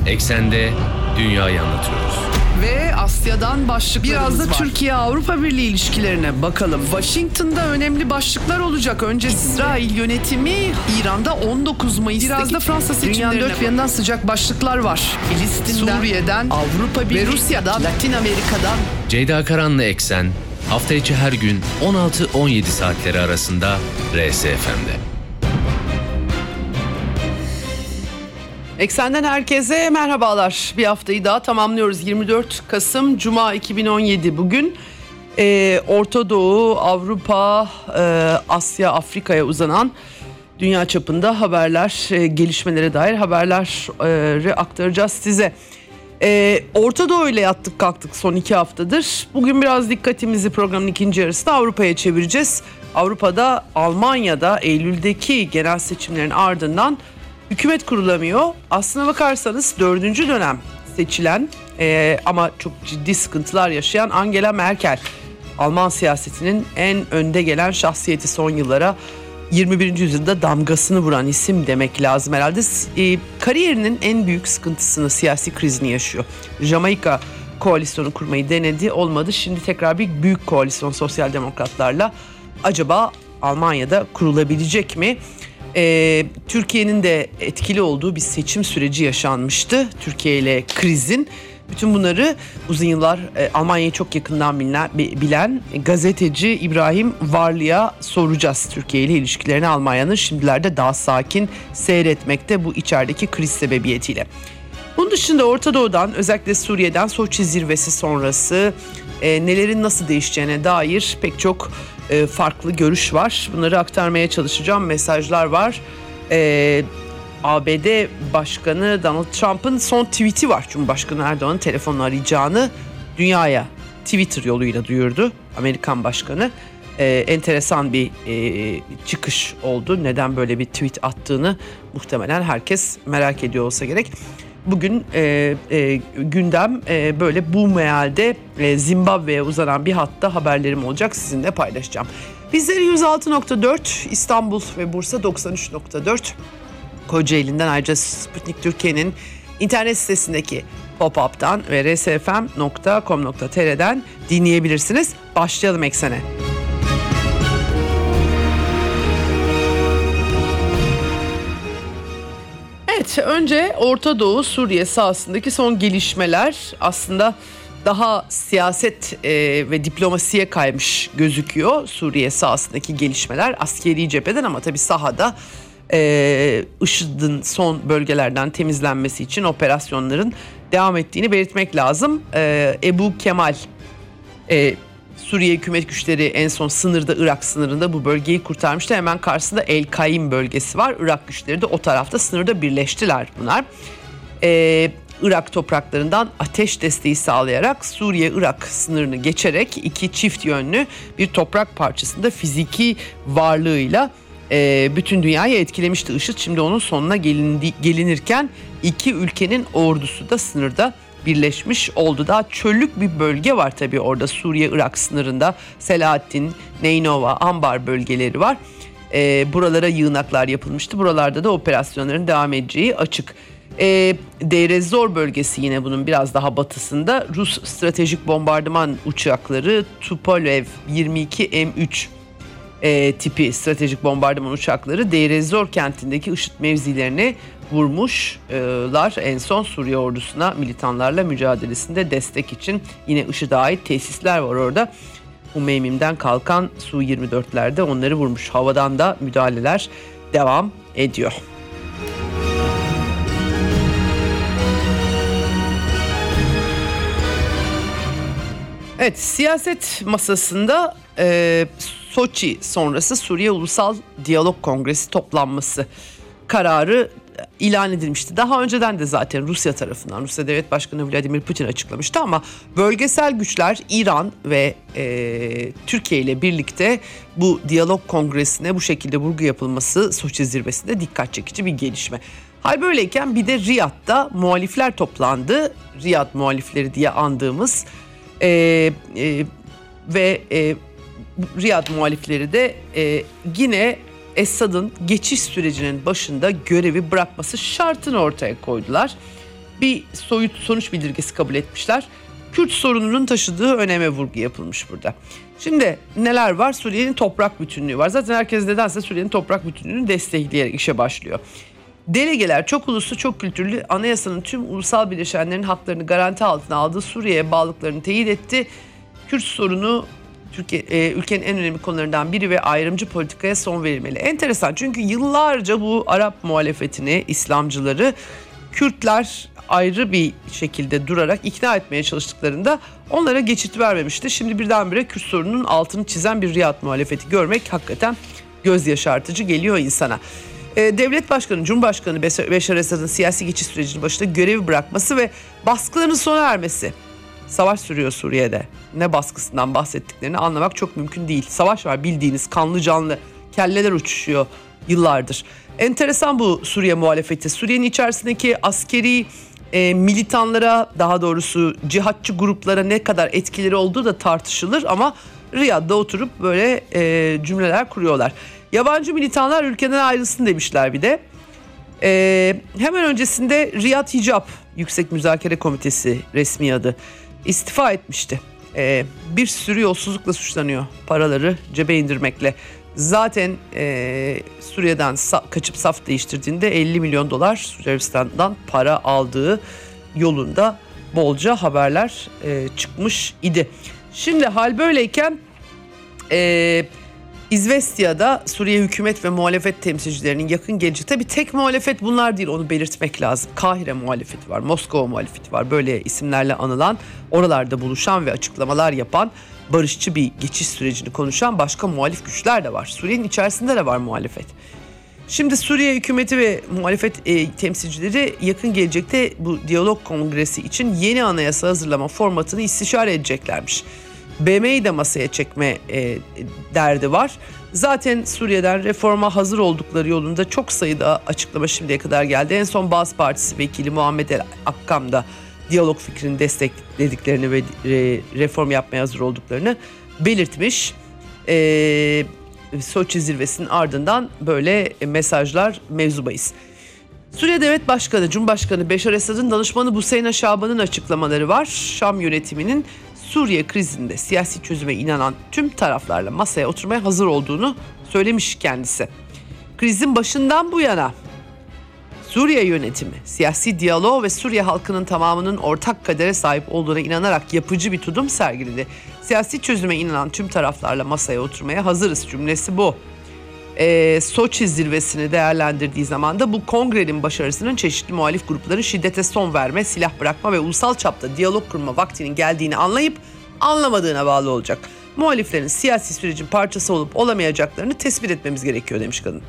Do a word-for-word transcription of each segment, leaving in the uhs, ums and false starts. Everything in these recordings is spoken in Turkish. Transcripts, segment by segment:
Eksende dünyayı anlatıyoruz. Ve Asya'dan başlıklarımız Biraz da var. Türkiye-Avrupa Birliği ilişkilerine bakalım. Washington'da önemli başlıklar olacak. Önce İsrail yönetimi, İran'da on dokuz Mayıs'taki Biraz da Fransa seçimlerine dünyanın dört bir yanından sıcak başlıklar var. Filistin'den, Suriye'den, Avrupa Birliği, ve Rusya'dan, Latin Amerika'dan. Ceyda Karan'la Eksen hafta içi her gün on altı on yedi saatleri arasında R S F M'de. Eksenden herkese merhabalar. Bir haftayı daha tamamlıyoruz. yirmi dört Kasım Cuma iki bin on yedi bugün. Ee, Orta Doğu, Avrupa, e, Asya, Afrika'ya uzanan dünya çapında haberler, e, gelişmelere dair haberleri aktaracağız size. Ee, Orta Doğu ile yattık kalktık son iki haftadır. Bugün biraz dikkatimizi programın ikinci yarısında Avrupa'ya çevireceğiz. Avrupa'da, Almanya'da Eylül'deki genel seçimlerin ardından hükümet kurulamıyor. Aslına bakarsanız dördüncü dönem seçilen e, ama çok ciddi sıkıntılar yaşayan Angela Merkel, Alman siyasetinin en önde gelen şahsiyeti, son yıllara yirmi birinci yüzyılda damgasını vuran isim demek lazım herhalde. E, kariyerinin en büyük sıkıntısını, siyasi krizini yaşıyor. Jamaika koalisyonu kurmayı denedi, olmadı. Şimdi tekrar bir büyük koalisyon sosyal demokratlarla acaba Almanya'da kurulabilecek mi? Ee, Türkiye'nin de etkili olduğu bir seçim süreci yaşanmıştı. Türkiye ile krizin. Bütün bunları uzun yıllar e, Almanya'yı çok yakından bilen, bilen gazeteci İbrahim Varlı'ya soracağız. Türkiye ile ilişkilerini Almanya'nın şimdilerde daha sakin seyretmekte bu içerideki kriz sebebiyetiyle. Bunun dışında Orta Doğu'dan, özellikle Suriye'den Soçi zirvesi sonrası e, nelerin nasıl değişeceğine dair pek çok e, farklı görüş var. Bunları aktarmaya çalışacağım. Mesajlar var. E, A B D Başkanı Donald Trump'ın son tweet'i var. Cumhurbaşkanı Erdoğan'ın telefonla arayacağını dünyaya Twitter yoluyla duyurdu Amerikan Başkanı. E, enteresan bir e, çıkış oldu. Neden böyle bir tweet attığını muhtemelen herkes merak ediyor olsa gerek. Bugün e, e, gündem e, böyle bu mealde e, Zimbabwe'ye uzanan bir hatta haberlerim olacak, sizinle paylaşacağım. Bizleri yüz altı nokta dört İstanbul ve Bursa doksan üç nokta dört Kocaeli'nden, ayrıca Sputnik Türkiye'nin internet sitesindeki pop-up'tan ve r s f m nokta com nokta t r'den dinleyebilirsiniz. Başlayalım Eksen'e. Evet, önce Orta Doğu, Suriye sahasındaki son gelişmeler aslında daha siyaset e, ve diplomasiye kaymış gözüküyor. Suriye sahasındaki gelişmeler askeri cepheden, ama tabii sahada e, IŞİD'in son bölgelerden temizlenmesi için operasyonların devam ettiğini belirtmek lazım. E, Ebu Kemal e, Suriye hükümet güçleri en son sınırda, Irak sınırında bu bölgeyi kurtarmıştı. Hemen karşısında El Kaim bölgesi var. Irak güçleri de o tarafta sınırda birleştiler bunlar. Ee, Irak topraklarından ateş desteği sağlayarak Suriye-Irak sınırını geçerek iki çift yönlü bir toprak parçasında fiziki varlığıyla e, bütün dünyayı etkilemişti IŞİD. Şimdi onun sonuna gelindi, gelinirken iki ülkenin ordusu da sınırda birleşmiş oldu. Daha çöllük bir bölge var tabii orada, Suriye-Irak sınırında. Selahattin, Neynova, Ambar bölgeleri var. E, buralara yığınaklar yapılmıştı. Buralarda da operasyonların devam edeceği açık. E, Deir ez-Zor bölgesi yine bunun biraz daha batısında. Rus stratejik bombardıman uçakları Tupolev yirmi iki M üç e, tipi stratejik bombardıman uçakları Deir ez-Zor kentindeki IŞİD mevzilerini vurmuşlar. En son Suriye ordusuna militanlarla mücadelesinde destek için yine IŞİD'e ait tesisler var orada. Humeymim'den kalkan Su yirmi dörtlerde onları vurmuş. Havadan da müdahaleler devam ediyor. Evet, siyaset masasında e, Soçi sonrası Suriye Ulusal Diyalog Kongresi toplanması kararı ilan edilmişti. Daha önceden de zaten Rusya tarafından, Rusya Devlet Başkanı Vladimir Putin açıklamıştı, ama bölgesel güçler İran ve e, Türkiye ile birlikte bu diyalog kongresine bu şekilde vurgu yapılması Soçi zirvesinde dikkat çekici bir gelişme. Hal böyleyken bir de Riyad'da muhalifler toplandı. Riyad muhalifleri diye andığımız e, e, ve e, Riyad muhalifleri de e, yine Esad'ın geçiş sürecinin başında görevi bırakması şartını ortaya koydular. bir soyut sonuç bildirgesi kabul etmişler. Kürt sorununun taşıdığı öneme vurgu yapılmış burada. Şimdi neler var? Suriye'nin toprak bütünlüğü var. Zaten herkes nedense Suriye'nin toprak bütünlüğünü destekleyerek işe başlıyor. Delegeler çok uluslu, çok kültürlü, anayasanın tüm ulusal bileşenlerin haklarını garanti altına aldığı Suriye'ye bağlılıklarını teyit etti. Kürt sorunu Türkiye, e, ülkenin en önemli konularından biri ve ayrımcı politikaya son verilmeli. Enteresan, çünkü yıllarca bu Arap muhalefetini, İslamcıları Kürtler ayrı bir şekilde durarak ikna etmeye çalıştıklarında onlara geçit vermemişti. Şimdi birdenbire Kürt sorununun altını çizen bir Riyad muhalefeti görmek hakikaten göz yaşartıcı geliyor insana. Ee, Devlet Başkanı, Cumhurbaşkanı Beşar Esad'ın siyasi geçiş sürecinin başında görevi bırakması ve baskıların sona ermesi. Savaş sürüyor Suriye'de. Ne baskısından bahsettiklerini anlamak çok mümkün değil. Savaş var, bildiğiniz kanlı canlı, kelleler uçuşuyor yıllardır. Enteresan bu Suriye muhalefeti. Suriye'nin içerisindeki askeri e, militanlara, daha doğrusu cihatçı gruplara ne kadar etkileri olduğu da tartışılır ama Riyad'da oturup böyle e, cümleler kuruyorlar. Yabancı militanlar ülkeden ayrılsın demişler bir de. E, hemen öncesinde Riyad Hicap Yüksek Müzakere Komitesi, resmi adı, istifa etmişti. E, bir sürü yolsuzlukla suçlanıyor, paraları cebe indirmekle. Zaten e, Suriye'den sa- kaçıp saf değiştirdiğinde elli milyon dolar Suudi Arabistan'dan para aldığı yolunda bolca haberler e, çıkmış idi. Şimdi hal böyleyken e, İzvestiya'da Suriye hükümet ve muhalefet temsilcilerinin yakın geleceği, tabii tek muhalefet bunlar değil, onu belirtmek lazım. Kahire muhalefeti var, Moskova muhalefeti var, böyle isimlerle anılan, oralarda buluşan ve açıklamalar yapan, barışçı bir geçiş sürecini konuşan başka muhalif güçler de var. Suriye'nin içerisinde de var muhalefet. Şimdi Suriye hükümeti ve muhalefet e, temsilcileri yakın gelecekte bu diyalog kongresi için yeni anayasa hazırlama formatını istişare edeceklermiş. B M'yi de masaya çekme e, derdi var. Zaten Suriye'den reforma hazır oldukları yolunda çok sayıda açıklama şimdiye kadar geldi. En son Baas Partisi vekili Muhammed El Akkam da diyalog fikrini desteklediklerini ve reform yapmaya hazır olduklarını belirtmiş. Ee, Soçi zirvesinin ardından böyle mesajlar mevzu bahis. Suriye Devlet Başkanı, Cumhurbaşkanı Beşar Esad'ın danışmanı Buseyna Şaban'ın açıklamaları var. Şam yönetiminin Suriye krizinde siyasi çözüme inanan tüm taraflarla masaya oturmaya hazır olduğunu söylemiş kendisi. Krizin başından bu yana Suriye yönetimi siyasi diyalog ve Suriye halkının tamamının ortak kadere sahip olduğuna inanarak yapıcı bir tutum sergiledi. Siyasi çözüme inanan tüm taraflarla masaya oturmaya hazırız cümlesi bu. Ee, Soçi zirvesini değerlendirdiği zaman da bu kongrenin başarısının çeşitli muhalif grupların şiddete son verme, silah bırakma ve ulusal çapta diyalog kurma vaktinin geldiğini anlayıp anlamadığına bağlı olacak. Muhaliflerin siyasi sürecin parçası olup olamayacaklarını tespit etmemiz gerekiyor demiş kadın.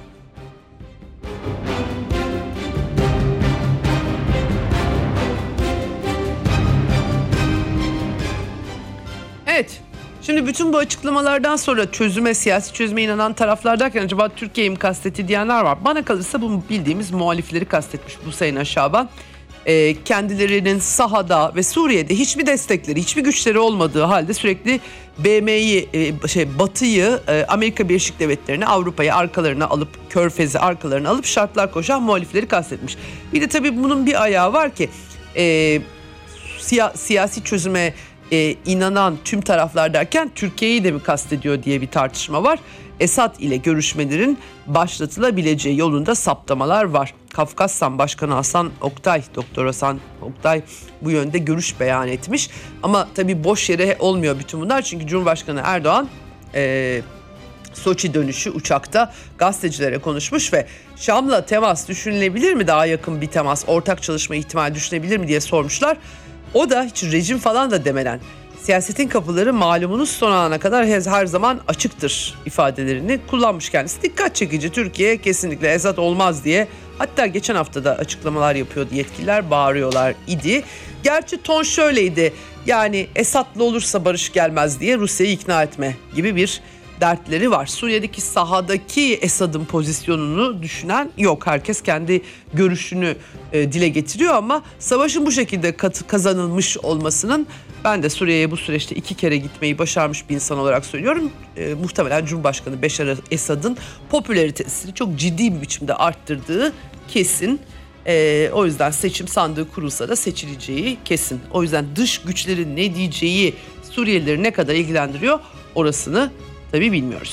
Evet, şimdi bütün bu açıklamalardan sonra çözüme, siyasi çözüme inanan taraflar derken acaba Türkiye'yi mi kastetti diyenler var. Bana kalırsa bu bildiğimiz muhalifleri kastetmiş Buseyna Şaban. E, kendilerinin sahada ve Suriye'de hiçbir destekleri, hiçbir güçleri olmadığı halde sürekli B M'yi, e, şey Batı'yı, e, Amerika Birleşik Devletleri'ni, Avrupa'yı arkalarına alıp, Körfez'i arkalarına alıp şartlar koşan muhalifleri kastetmiş. Bir de tabii bunun bir ayağı var ki e, siya, siyasi çözüme e, inanan tüm taraflar derken Türkiye'yi de mi kastediyor diye bir tartışma var. Esad ile görüşmelerin başlatılabileceği yolunda saptamalar var. Kafkasyan Başkanı Hasan Oktay, Doktor Hasan Oktay bu yönde görüş beyan etmiş. Ama tabii boş yere olmuyor bütün bunlar. Çünkü Cumhurbaşkanı Erdoğan e, Soçi dönüşü uçakta gazetecilere konuşmuş ve Şam'la temas düşünülebilir mi, daha yakın bir temas, ortak çalışma ihtimali düşünebilir mi diye sormuşlar. O da hiç rejim falan da demeden siyasetin kapıları malumunuz son ana kadar her zaman açıktır ifadelerini kullanmış kendisi. Dikkat çekici, Türkiye kesinlikle Esad olmaz diye, hatta geçen hafta da açıklamalar yapıyordu, yetkililer bağırıyorlar idi. Gerçi ton şöyleydi, yani Esad'la olursa barış gelmez diye Rusya'yı ikna etme gibi bir dertleri var. Suriye'deki sahadaki Esad'ın pozisyonunu düşünen yok. Herkes kendi görüşünü e, dile getiriyor ama savaşın bu şekilde kat, kazanılmış olmasının, ben de Suriye'ye bu süreçte iki kere gitmeyi başarmış bir insan olarak söylüyorum. E, muhtemelen Cumhurbaşkanı Beşar Esad'ın popülaritesini çok ciddi bir biçimde arttırdığı kesin. Ee, o yüzden seçim sandığı kurulsa da seçileceği kesin. O yüzden dış güçlerin ne diyeceği Suriyelileri ne kadar ilgilendiriyor orasını tabii bilmiyoruz.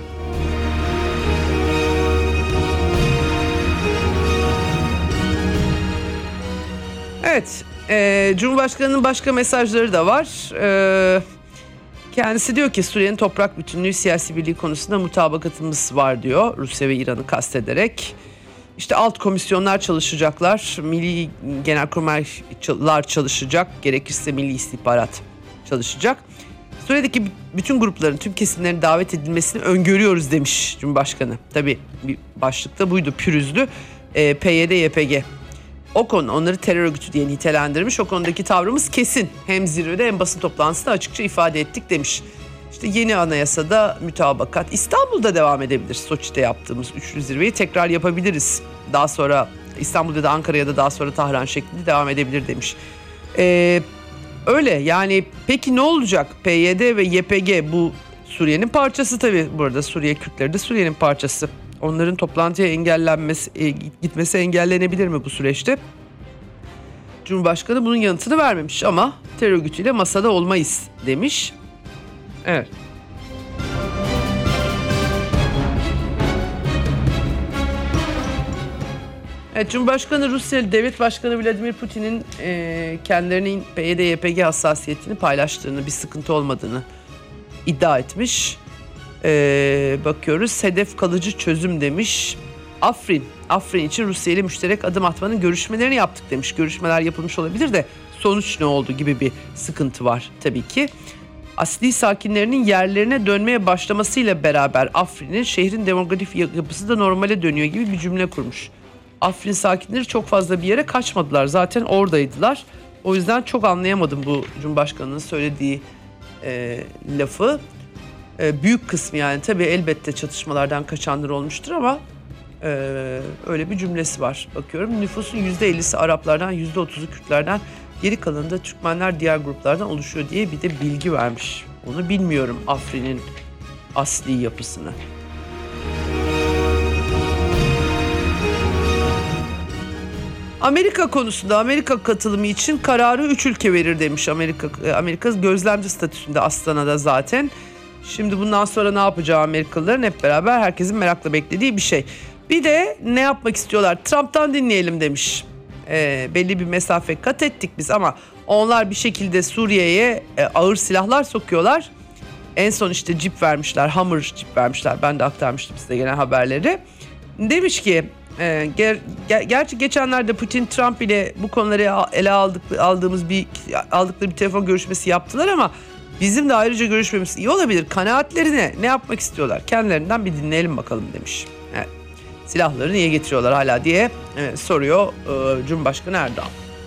Evet, e, Cumhurbaşkanı'nın başka mesajları da var. E, kendisi diyor ki Suriye'nin toprak bütünlüğü, siyasi birliği konusunda mutabakatımız var diyor. Rusya ve İran'ı kastederek. İşte alt komisyonlar çalışacaklar, milli genelkurmaylar çalışacak, gerekirse milli istihbarat çalışacak. Suriye'deki bütün grupların, tüm kesimlerin davet edilmesini öngörüyoruz demiş Cumhurbaşkanı. Tabii bir başlıkta buydu, pürüzlü. E, P Y D Y P G. O konu onları terör örgütü diye nitelendirmiş. O konudaki tavrımız kesin. Hem zirvede hem basın toplantısında açıkça ifade ettik demiş. İşte yeni anayasada mütabakat. İstanbul'da devam edebilir. Soçi'de yaptığımız üçlü zirveyi tekrar yapabiliriz. Daha sonra İstanbul'da da Ankara'ya da daha sonra Tahran şeklinde devam edebilir demiş. Ee, öyle yani peki ne olacak? P Y D ve Y P G bu Suriye'nin parçası tabii. Burada Suriye Kürtleri de Suriye'nin parçası. Onların toplantıya engellenmesi, e, gitmesi engellenebilir mi bu süreçte? Cumhurbaşkanı bunun yanıtını vermemiş ama terör örgütüyle masada olmayız demiş. Evet. Evet, Cumhurbaşkanı Rusya Devlet Başkanı Vladimir Putin'in e, kendilerinin P Y D Y P G hassasiyetini paylaştığını, bir sıkıntı olmadığını iddia etmiş. Ee, bakıyoruz, hedef kalıcı çözüm demiş. Afrin, Afrin için Rusya ile müşterek adım atmanın görüşmelerini yaptık demiş. Görüşmeler yapılmış olabilir de sonuç ne oldu gibi bir sıkıntı var tabii ki. Asli sakinlerinin yerlerine dönmeye başlamasıyla beraber Afrin'in şehrin demografik yapısı da normale dönüyor gibi bir cümle kurmuş. Afrin sakinleri çok fazla bir yere kaçmadılar, zaten oradaydılar. O yüzden çok anlayamadım bu Cumhurbaşkanı'nın söylediği e, lafı. Büyük kısmı yani tabii elbette çatışmalardan kaçanlar olmuştur ama e, öyle bir cümlesi var. Bakıyorum, nüfusun yüzde ellisi Araplardan, yüzde otuzu Kürtlerden, geri kalanı da Türkmenler diğer gruplardan oluşuyor diye bir de bilgi vermiş. Onu bilmiyorum, Afrin'in asli yapısını. Amerika konusunda Amerika katılımı için kararı üç ülke verir demiş. Amerika Amerika gözlemci statüsünde Astana'da zaten. Şimdi bundan sonra ne yapacağı Amerikalıların hep beraber herkesin merakla beklediği bir şey. Bir de ne yapmak istiyorlar? Trump'tan dinleyelim demiş. E, belli bir mesafe kat ettik biz ama onlar bir şekilde Suriye'ye e, ağır silahlar sokuyorlar. En son işte cip vermişler, Hummer cip vermişler. Ben de aktarmıştım size gelen haberleri. Demiş ki e, ger, ger, gerçi geçenlerde Putin Trump ile bu konuları ele aldık, aldığımız bir aldıkları bir telefon görüşmesi yaptılar ama bizim de ayrıca görüşmemiz iyi olabilir. Kanaatlerine ne yapmak istiyorlar? Kendilerinden bir dinleyelim bakalım demiş. Evet. Silahları niye getiriyorlar hala diye e, soruyor e, Cumhurbaşkanı Erdoğan.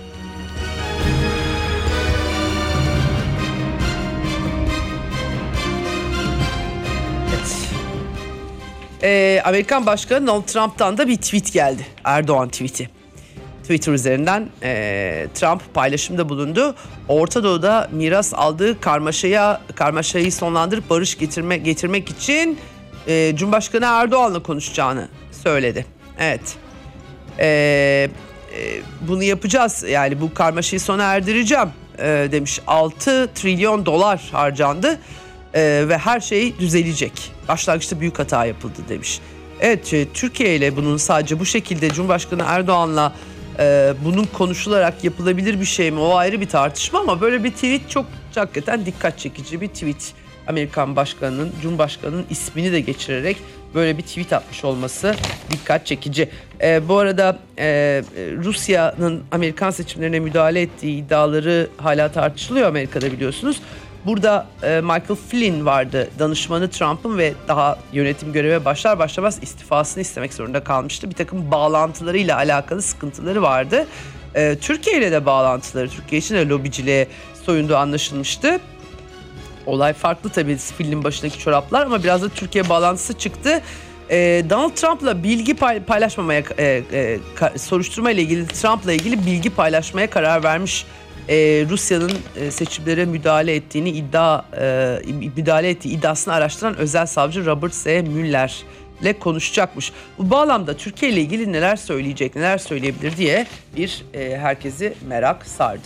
Evet. E, Amerikan Başkanı Donald Trump'tan da bir tweet geldi. Erdoğan tweeti. Twitter üzerinden e, Trump paylaşımda bulundu. Orta Doğu'da miras aldığı karmaşaya karmaşayı sonlandırıp barış getirme, getirmek için e, Cumhurbaşkanı Erdoğan'la konuşacağını söyledi. Evet. E, e, bunu yapacağız. Yani bu karmaşayı sona erdireceğim e, demiş. altı trilyon dolar harcandı e, ve her şey düzelecek. Başlangıçta büyük hata yapıldı demiş. Evet, e, Türkiye ile bunun sadece bu şekilde Cumhurbaşkanı Erdoğan'la Ee, bunun konuşularak yapılabilir bir şey mi? O ayrı bir tartışma ama böyle bir tweet çok hakikaten dikkat çekici bir tweet. Amerikan Başkanı'nın, Cumhurbaşkanı'nın ismini de geçirerek böyle bir tweet atmış olması dikkat çekici. Ee, bu arada e, Rusya'nın Amerikan seçimlerine müdahale ettiği iddiaları hala tartışılıyor Amerika'da, biliyorsunuz. Burada e, Michael Flynn vardı, danışmanı Trump'ın ve daha yönetim göreve başlar başlamaz istifasını istemek zorunda kalmıştı. Bir takım bağlantılarıyla alakalı sıkıntıları vardı. E, Türkiye ile de bağlantıları, Türkiye için de lobiciliğe soyunduğu anlaşılmıştı. Olay farklı tabii, Flynn'in başındaki çoraplar, ama biraz da Türkiye bağlantısı çıktı. E, Donald Trump'la bilgi pay- paylaşmamaya, e, e, ka- soruşturma ile ilgili, Trump'la ilgili bilgi paylaşmaya karar vermiş. Ee, Rusya'nın e, seçimlere müdahale ettiğini iddia e, müdahale ettiği iddiasını araştıran özel savcı Robert S. Mueller ile konuşacakmış. Bu bağlamda Türkiye ile ilgili neler söyleyecek, neler söyleyebilir diye bir e, herkesi merak sardı.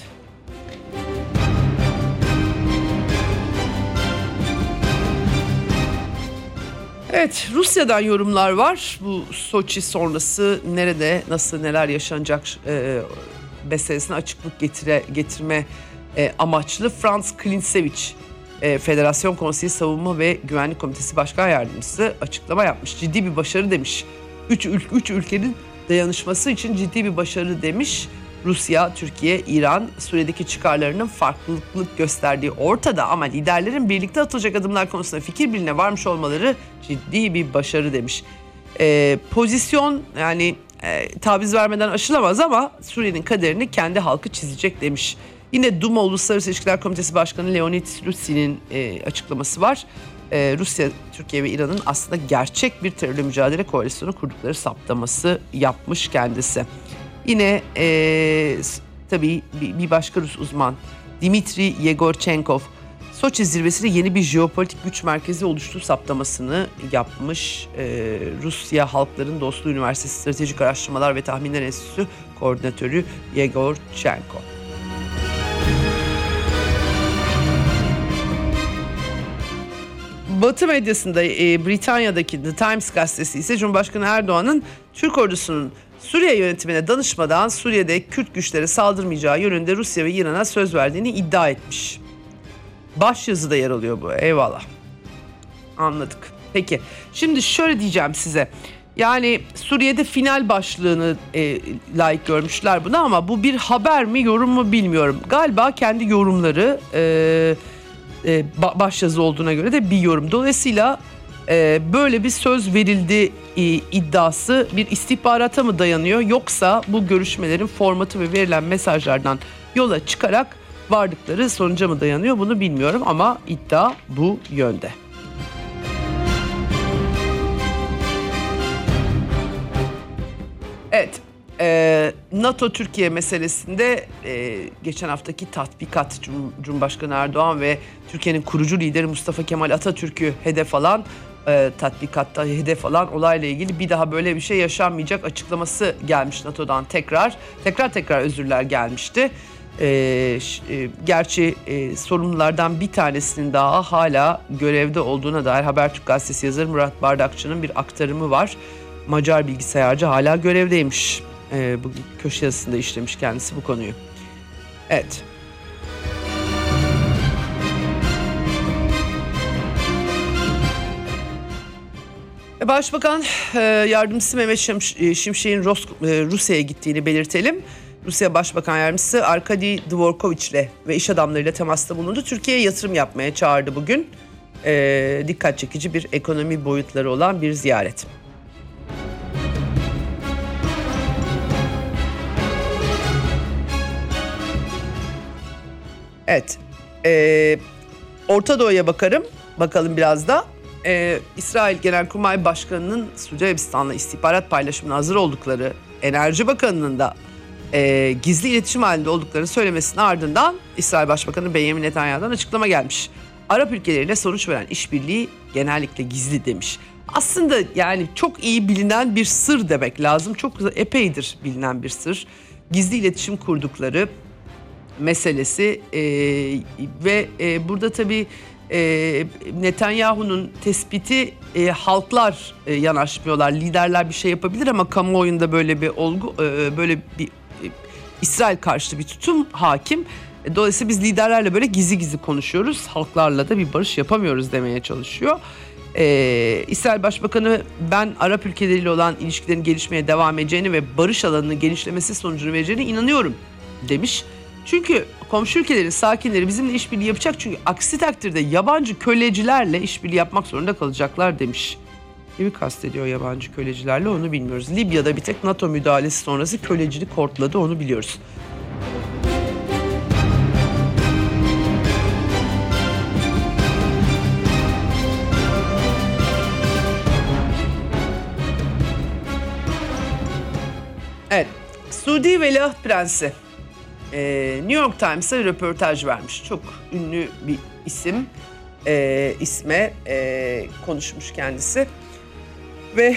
Evet, Rusya'dan yorumlar var. Bu Soçi sonrası nerede, nasıl, neler yaşanacak e, meselesine açıklık getire, getirme e, amaçlı Franz Klintsevich, e, Federasyon Konseyi Savunma ve Güvenlik Komitesi Başkan Yardımcısı açıklama yapmış. Ciddi bir başarı demiş. Üç, ül, üç ülkenin dayanışması için ciddi bir başarı demiş. Rusya, Türkiye, İran, Suriye'deki çıkarlarının farklılık gösterdiği ortada ama liderlerin birlikte atılacak adımlar konusunda fikir birliğine varmış olmaları ciddi bir başarı demiş. Ee, pozisyon yani e, taviz vermeden aşılamaz ama Suriye'nin kaderini kendi halkı çizecek demiş. Yine Duma Uluslararası İlişkiler Komitesi Başkanı Leonid Slutsi'nin e, açıklaması var. Ee, Rusya, Türkiye ve İran'ın aslında gerçek bir terörle mücadele koalisyonu kurdukları saptaması yapmış kendisi. Yine e, tabii bir başka Rus uzman Dmitri Yegorchenkov, Soçi zirvesinde yeni bir jeopolitik güç merkezi oluştuğu saptamasını yapmış. E, Rusya Halkların Dostluğu Üniversitesi Stratejik Araştırmalar ve Tahminler Enstitüsü Koordinatörü Yegorchenkov. Batı medyasında e, Britanya'daki The Times gazetesi ise Cumhurbaşkanı Erdoğan'ın Türk ordusunun Suriye yönetimine danışmadan Suriye'de Kürt güçlere saldırmayacağı yönünde Rusya ve İran'a söz verdiğini iddia etmiş. Başyazıda yer alıyor bu. Eyvallah. Anladık. Peki. Şimdi şöyle diyeceğim size. Yani Suriye'de final başlığını e, layık görmüşler buna ama bu bir haber mi, yorum mu bilmiyorum. Galiba kendi yorumları e, e, başyazı olduğuna göre de bir yorum. Dolayısıyla e, böyle bir söz verildi e, iddiası bir istihbarata mı dayanıyor, yoksa bu görüşmelerin formatı ve verilen mesajlardan yola çıkarak vardıkları sonuca mı dayanıyor, bunu bilmiyorum ama iddia bu yönde. Evet, e, NATO-Türkiye meselesinde e, geçen haftaki tatbikat Cum- Cumhurbaşkanı Erdoğan ve Türkiye'nin kurucu lideri Mustafa Kemal Atatürk'ü hedef alan, e, tatbikatta hedef alan olayla ilgili bir daha böyle bir şey yaşanmayacak açıklaması gelmiş NATO'dan tekrar. Tekrar tekrar özürler gelmişti. E, e, gerçi e, sorumlulardan bir tanesinin daha hala görevde olduğuna dair Habertürk gazetesi yazarı Murat Bardakçı'nın bir aktarımı var. Macar bilgisayarcı hala görevdeymiş. Ee, bu köşe yazısında işlemiş kendisi bu konuyu. Evet. Başbakan e, Yardımcısı Mehmet Şimşek'in Rusya'ya gittiğini belirtelim. Rusya Başbakan Yardımcısı Arkady Dvorkovich ile ve iş adamlarıyla temasta bulundu. Türkiye'ye yatırım yapmaya çağırdı bugün. E, dikkat çekici bir ekonomi boyutları olan bir ziyaret. Evet, ee, Orta Doğu'ya bakarım, bakalım biraz da. Ee, İsrail Genelkurmay Başkanı'nın Suudi Arabistan'la istihbarat paylaşımına hazır oldukları, Enerji Bakanı'nın da e, gizli iletişim halinde olduklarını söylemesinin ardından İsrail Başbakanı Benjamin Netanyahu'dan açıklama gelmiş. Arap ülkeleriyle sonuç veren işbirliği genellikle gizli demiş. Aslında yani çok iyi bilinen bir sır demek lazım. Çok epeydir bilinen bir sır. Gizli iletişim kurdukları meselesi e, ve e, burada tabii e, Netanyahu'nun tespiti e, halklar e, yanaşmıyorlar. Liderler bir şey yapabilir ama kamuoyunda böyle bir olgu, e, böyle bir e, İsrail karşıtı bir tutum hakim. E, dolayısıyla biz liderlerle böyle gizli gizli konuşuyoruz. Halklarla da bir barış yapamıyoruz demeye çalışıyor. Ee, İsrail Başbakanı ben Arap ülkeleriyle olan ilişkilerin gelişmeye devam edeceğini ve barış alanının genişlemesi sonucunu vereceğine inanıyorum demiş. Çünkü komşu ülkelerin sakinleri bizimle işbirliği yapacak, çünkü aksi takdirde yabancı kölecilerle işbirliği yapmak zorunda kalacaklar demiş. Kimi kastediyor yabancı kölecilerle onu bilmiyoruz. Libya'da bir tek NATO müdahalesi sonrası kölecilik hortladı, onu biliyoruz. Evet, Suudi Veliaht Prensi Ee, New York Times'a röportaj vermiş. Çok ünlü bir isim, ee, isme ee, konuşmuş kendisi. Ve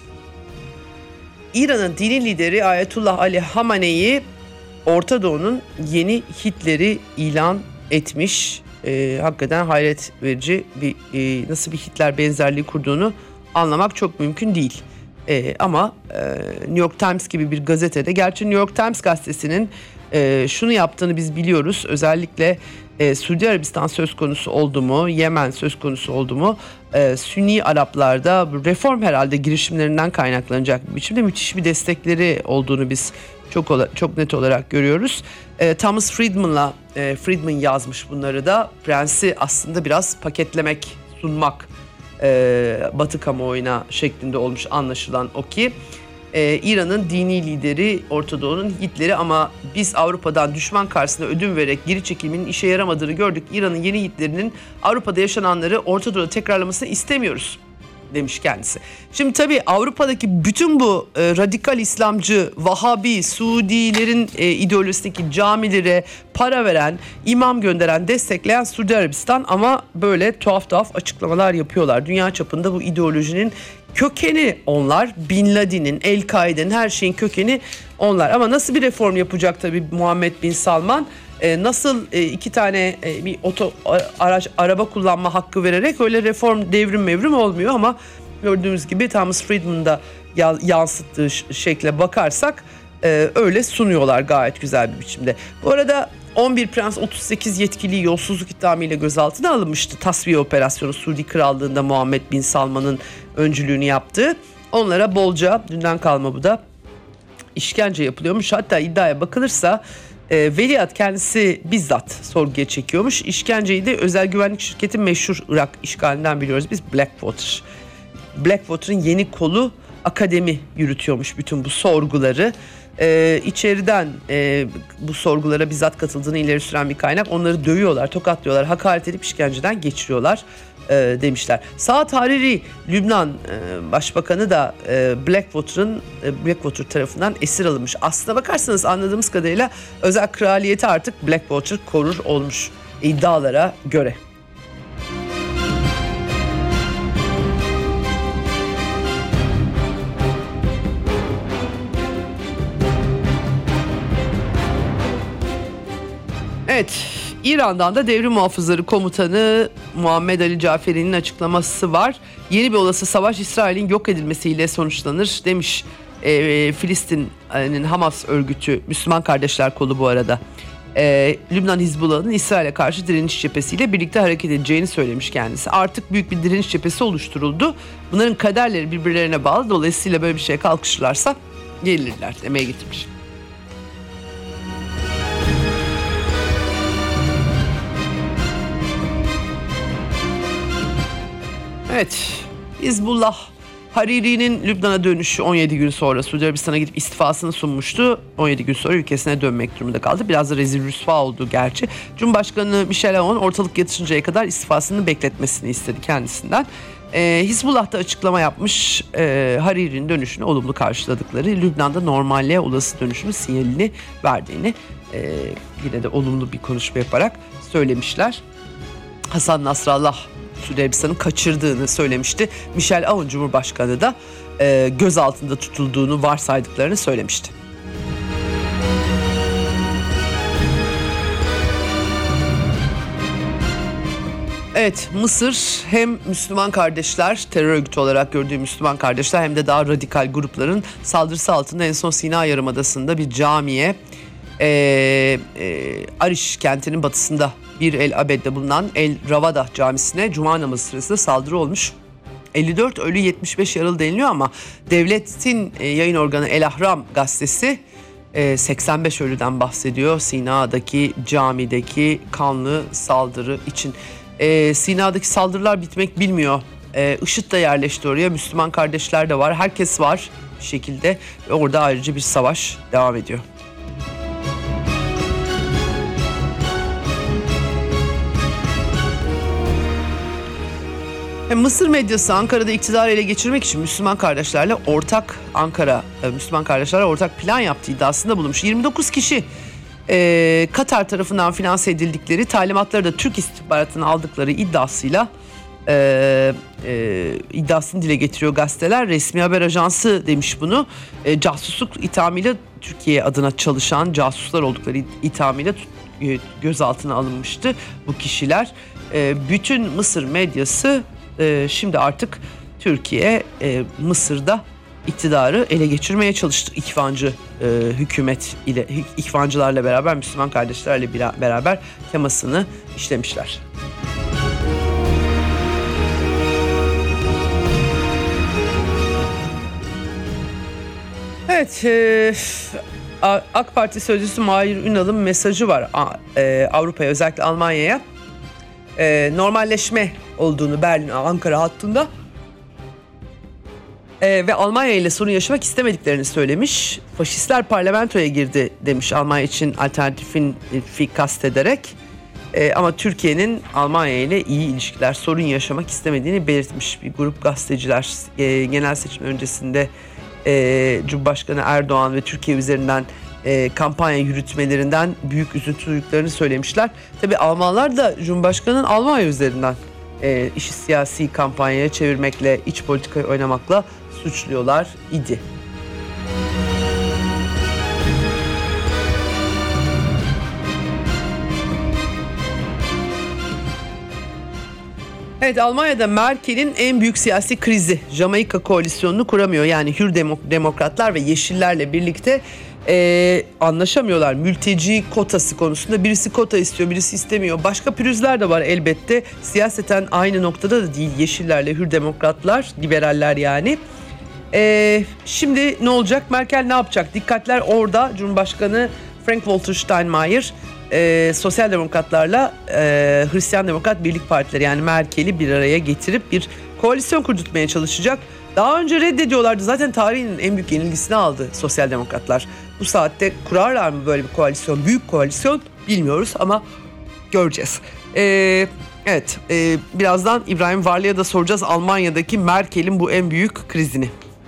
İran'ın dini lideri Ayetullah Ali Hamenei Orta Doğu'nun yeni Hitler'i ilan etmiş. Ee, hakikaten hayret verici bir e, nasıl bir Hitler benzerliği kurduğunu anlamak çok mümkün değil. Ee, ama e, New York Times gibi bir gazetede, gerçi New York Times gazetesinin e, şunu yaptığını biz biliyoruz. Özellikle e, Suudi Arabistan söz konusu oldu mu, Yemen söz konusu oldu mu, e, Sünni Araplarda reform herhalde girişimlerinden kaynaklanacak bir biçimde müthiş bir destekleri olduğunu biz çok çok net olarak görüyoruz. E, Thomas Friedman'la e, Friedman yazmış bunları da. Prensi aslında biraz paketlemek, sunmak e, Batı kamuoyuna şeklinde olmuş anlaşılan o ki e, İran'ın dini lideri, Orta Doğu'nun Hitler'i, ama biz Avrupa'dan düşman karşısında ödün vererek geri çekilmenin işe yaramadığını gördük. İran'ın yeni Hitler'inin Avrupa'da yaşananları Orta Doğu'da tekrarlamasını istemiyoruz demiş kendisi. Şimdi tabii Avrupa'daki bütün bu e, radikal İslamcı, Vahabi, Suudilerin e, ideolojisindeki camilere para veren, imam gönderen, destekleyen Suudi Arabistan, ama böyle tuhaf tuhaf açıklamalar yapıyorlar. Dünya çapında bu ideolojinin kökeni onlar. Bin Laden'in, El-Kaide'nin, her şeyin kökeni onlar. Ama nasıl bir reform yapacak tabii Muhammed Bin Salman? Ee, nasıl e, iki tane e, bir oto araç araba kullanma hakkı vererek öyle reform, devrim mevrim olmuyor, ama gördüğümüz gibi Thomas Friedman'da ya, yansıttığı şekle bakarsak e, öyle sunuyorlar gayet güzel bir biçimde. Bu arada on bir prens, otuz sekiz yetkiliyi yolsuzluk ithamıyla gözaltına alınmıştı. Tasfiye operasyonu Suudi Krallığı'nda Muhammed Bin Salman'ın öncülüğünü yaptığı. Onlara bolca, dünden kalma bu da, işkence yapılıyormuş. Hatta iddiaya bakılırsa e, veliaht kendisi bizzat sorguya çekiyormuş. İşkenceyi de özel güvenlik şirketi meşhur Irak işgalinden biliyoruz biz, Blackwater. Blackwater'ın yeni kolu akademi yürütüyormuş bütün bu sorguları. Ee, içeriden e, bu sorgulara bizzat katıldığını ileri süren bir kaynak, onları dövüyorlar, tokatlıyorlar, hakaret edip işkenceden geçiriyorlar e, demişler. Saad Hariri, Lübnan e, Başbakanı da e, Blackwater'ın e, Blackwater tarafından esir alınmış. Aslına bakarsanız anladığımız kadarıyla özel kraliyeti artık Blackwater korur olmuş iddialara göre. Evet, İran'dan da Devrim Muhafızları Komutanı Muhammed Ali Caferi'nin açıklaması var. Yeni bir olası savaş İsrail'in yok edilmesiyle sonuçlanır demiş. E, Filistin'in Hamas örgütü, Müslüman Kardeşler Kolu bu arada. E, Lübnan Hizbullah'ın İsrail'e karşı direniş cephesiyle birlikte hareket edeceğini söylemiş kendisi. Artık büyük bir direniş cephesi oluşturuldu. Bunların kaderleri birbirlerine bağlı. Dolayısıyla böyle bir şeye kalkışırlarsa gelirler demeye getirmiş. Evet, Hizbullah Hariri'nin Lübnan'a dönüşü on yedi gün sonra Suudi Arabistan'a gidip istifasını sunmuştu. on yedi gün sonra ülkesine dönmek durumunda kaldı. Biraz da rezil rüsva oldu gerçi. Cumhurbaşkanı Michel Aoun ortalık yatışıncaya kadar istifasını bekletmesini istedi kendisinden. Ee, Hizbullah da açıklama yapmış. Ee, Hariri'nin dönüşünü olumlu karşıladıkları, Lübnan'da normalliğe olası dönüşünün sinyalini verdiğini e, yine de olumlu bir konuşma yaparak söylemişler. Hasan Nasrallah Suudi Arabistan'ın kaçırdığını söylemişti. Michel Aoun Cumhurbaşkanı da e, gözaltında tutulduğunu varsaydıklarını söylemişti. Evet, Mısır hem Müslüman kardeşler, terör örgütü olarak gördüğü Müslüman kardeşler, hem de daha radikal grupların saldırısı altında en son Sina Yarımadası'nda bir camiye, e, e, Ariş kentinin batısında Bir El Abed'de bulunan El Ravada Camisi'ne cuma namazı sırasında saldırı olmuş. elli dört ölü, yetmiş beş yaralı deniliyor, ama devletin yayın organı El Ahram gazetesi seksen beş ölüden bahsediyor Sina'daki camideki kanlı saldırı için. Sina'daki saldırılar bitmek bilmiyor. IŞİD de yerleşti oraya, Müslüman kardeşler de var, herkes var bir şekilde ve orada ayrıca bir savaş devam ediyor. Mısır medyası Ankara'da iktidarı ele geçirmek için Müslüman kardeşlerle ortak Ankara Müslüman kardeşlerle ortak plan yaptığı iddiasında bulunmuş. yirmi dokuz kişi e, Katar tarafından finanse edildikleri, talimatları da Türk istihbaratının aldıkları iddiasıyla e, e, iddiasını dile getiriyor gazeteler. Resmi haber ajansı demiş bunu. E, casusluk ithamıyla Türkiye adına çalışan casuslar oldukları ithamıyla e, gözaltına alınmıştı bu kişiler. E, bütün Mısır medyası e, şimdi artık Türkiye e, Mısır'da iktidarı ele geçirmeye çalıştı. İhvancı e, hükümet ile, ihvancılarla beraber, Müslüman kardeşlerle beraber temasını işlemişler. Evet, e, AK Parti sözcüsü Mahir Ünal'ın mesajı var e, Avrupa'ya, özellikle Almanya'ya. E, normalleşme olduğunu Berlin Ankara hattında e, ve Almanya ile sorun yaşamak istemediklerini söylemiş. Faşistler parlamentoya girdi demiş, Almanya için alternatifin fi kastederek. E, ama Türkiye'nin Almanya ile iyi ilişkiler, sorun yaşamak istemediğini belirtmiş bir grup gazeteciler. E, genel seçim öncesinde e, Cumhurbaşkanı Erdoğan ve Türkiye üzerinden e, kampanya yürütmelerinden büyük üzüntü duyduklarını söylemişler. Tabii Almanlar da Cumhurbaşkanı'nın Almanya üzerinden e, işi siyasi kampanyaya çevirmekle, iç politikayı oynamakla suçluyorlar idi. Evet, Almanya'da Merkel'in en büyük siyasi krizi, Jamaika koalisyonunu kuramıyor. Yani Hür Demokratlar ve Yeşillerle birlikte e, anlaşamıyorlar. Mülteci kotası konusunda birisi kota istiyor, birisi istemiyor. Başka pürüzler de var elbette. Siyaseten aynı noktada da değil Yeşillerle Hür Demokratlar, liberaller yani. E, şimdi ne olacak? Merkel ne yapacak? Dikkatler orada. Cumhurbaşkanı Frank-Walter Steinmeier Ee, Sosyal Demokratlarla e, Hristiyan Demokrat Birlik Partileri, yani Merkel'i bir araya getirip bir koalisyon kurdurtmaya çalışacak. Daha önce reddediyorlardı. Zaten tarihin en büyük yenilgisini aldı Sosyal Demokratlar. Bu saatte kurarlar mı böyle bir koalisyon? Büyük koalisyon bilmiyoruz ama göreceğiz. Ee, evet, e, birazdan İbrahim Varlı'ya da soracağız Almanya'daki Merkel'in bu en büyük krizini.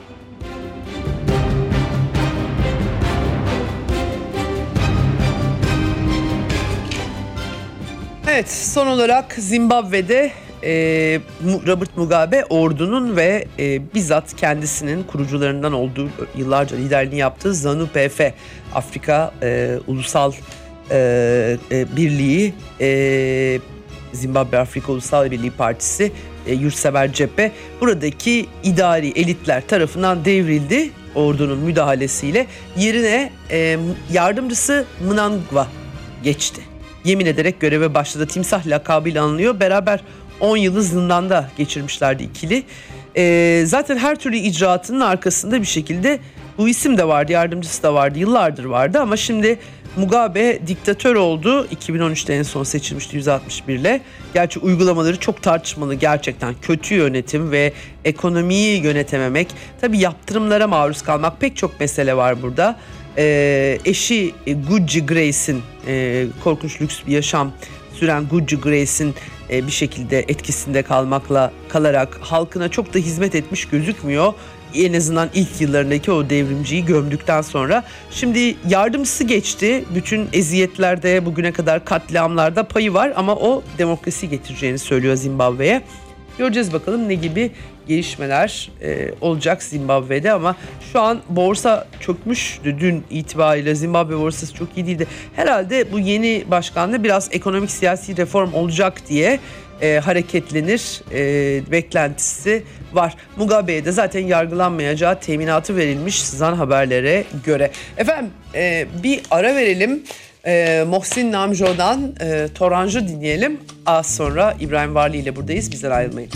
Evet, son olarak Zimbabwe'de e, Robert Mugabe ordunun ve e, bizzat kendisinin kurucularından olduğu, yıllarca liderliğini yaptığı ZANU-P F, Afrika e, Ulusal e, e, Birliği, e, Zimbabwe Afrika Ulusal Birliği Partisi, e, Yurtsever Cephe, buradaki idari elitler tarafından devrildi ordunun müdahalesiyle. Yerine e, yardımcısı Mnangagwa geçti. Yemin ederek göreve başladı. Timsah lakabıyla anılıyor. Beraber on yılı zindanda geçirmişlerdi ikili. Ee, zaten her türlü icraatının arkasında bir şekilde bu isim de vardı, yardımcısı da vardı, yıllardır vardı ama şimdi Mugabe diktatör oldu. iki bin on üçte en son seçilmişti yüz altmış bir ile. Gerçi uygulamaları çok tartışmalı gerçekten. Kötü yönetim ve ekonomiyi yönetememek, tabii yaptırımlara maruz kalmak, pek çok mesele var burada. Ee, eşi Gucci Grace'in e, korkunç lüks bir yaşam süren Gucci Grace'in e, bir şekilde etkisinde kalmakla kalarak halkına çok da hizmet etmiş gözükmüyor. En azından ilk yıllarındaki o devrimciyi gömdükten sonra. Şimdi yardımcısı geçti. Bütün eziyetlerde, bugüne kadar katliamlarda payı var ama o demokrasi getireceğini söylüyor Zimbabwe'ye. Göreceğiz bakalım ne gibi gelişmeler e, olacak Zimbabwe'de, ama şu an borsa çökmüştü. Dün itibariyle Zimbabwe borsası çok iyi değildi. Herhalde bu yeni başkanla biraz ekonomik siyasi reform olacak diye e, hareketlenir e, beklentisi var. Mugabe'ye de zaten yargılanmayacağı teminatı verilmiş Zan haberlere göre. Efendim e, bir ara verelim. Ee, Mohsin Namjo'dan e, Torancı dinleyelim. Az sonra İbrahim Varlı ile buradayız. Bizden ayrılmayın.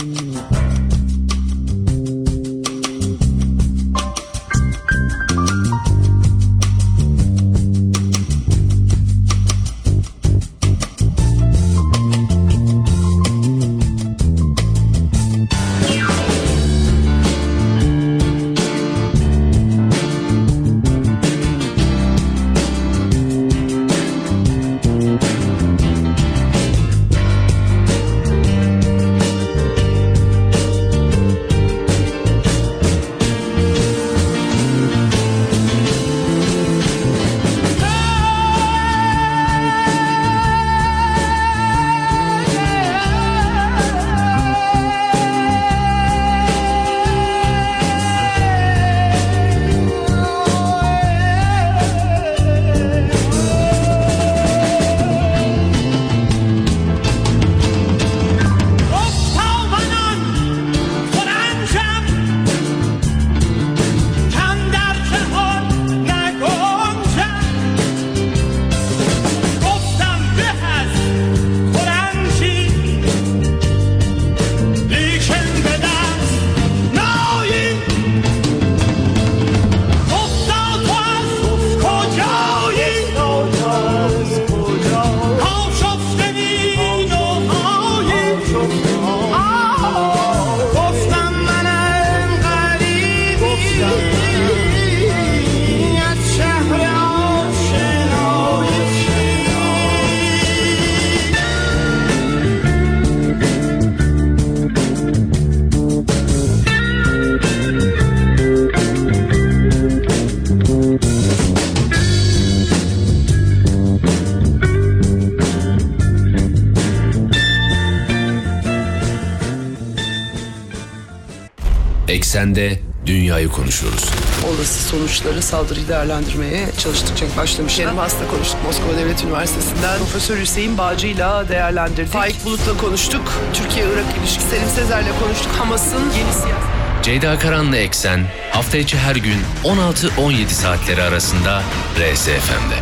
Eksende dünyayı konuşuyoruz. Olası sonuçları saldırıyı değerlendirmeye çalıştıkça başlamışlar. Kerim Has'la konuştuk Moskova Devlet Üniversitesi'nden. Profesör Hüseyin Bağcı'yla değerlendirdik. Faik Bulut'la konuştuk. Türkiye-Irak ilişkisi. Selim Sezer'le konuştuk. Hamas'ın yeni siyaset. Ceyda Karan'la Eksen hafta içi her gün on altı on yedi saatleri arasında R S F M'de.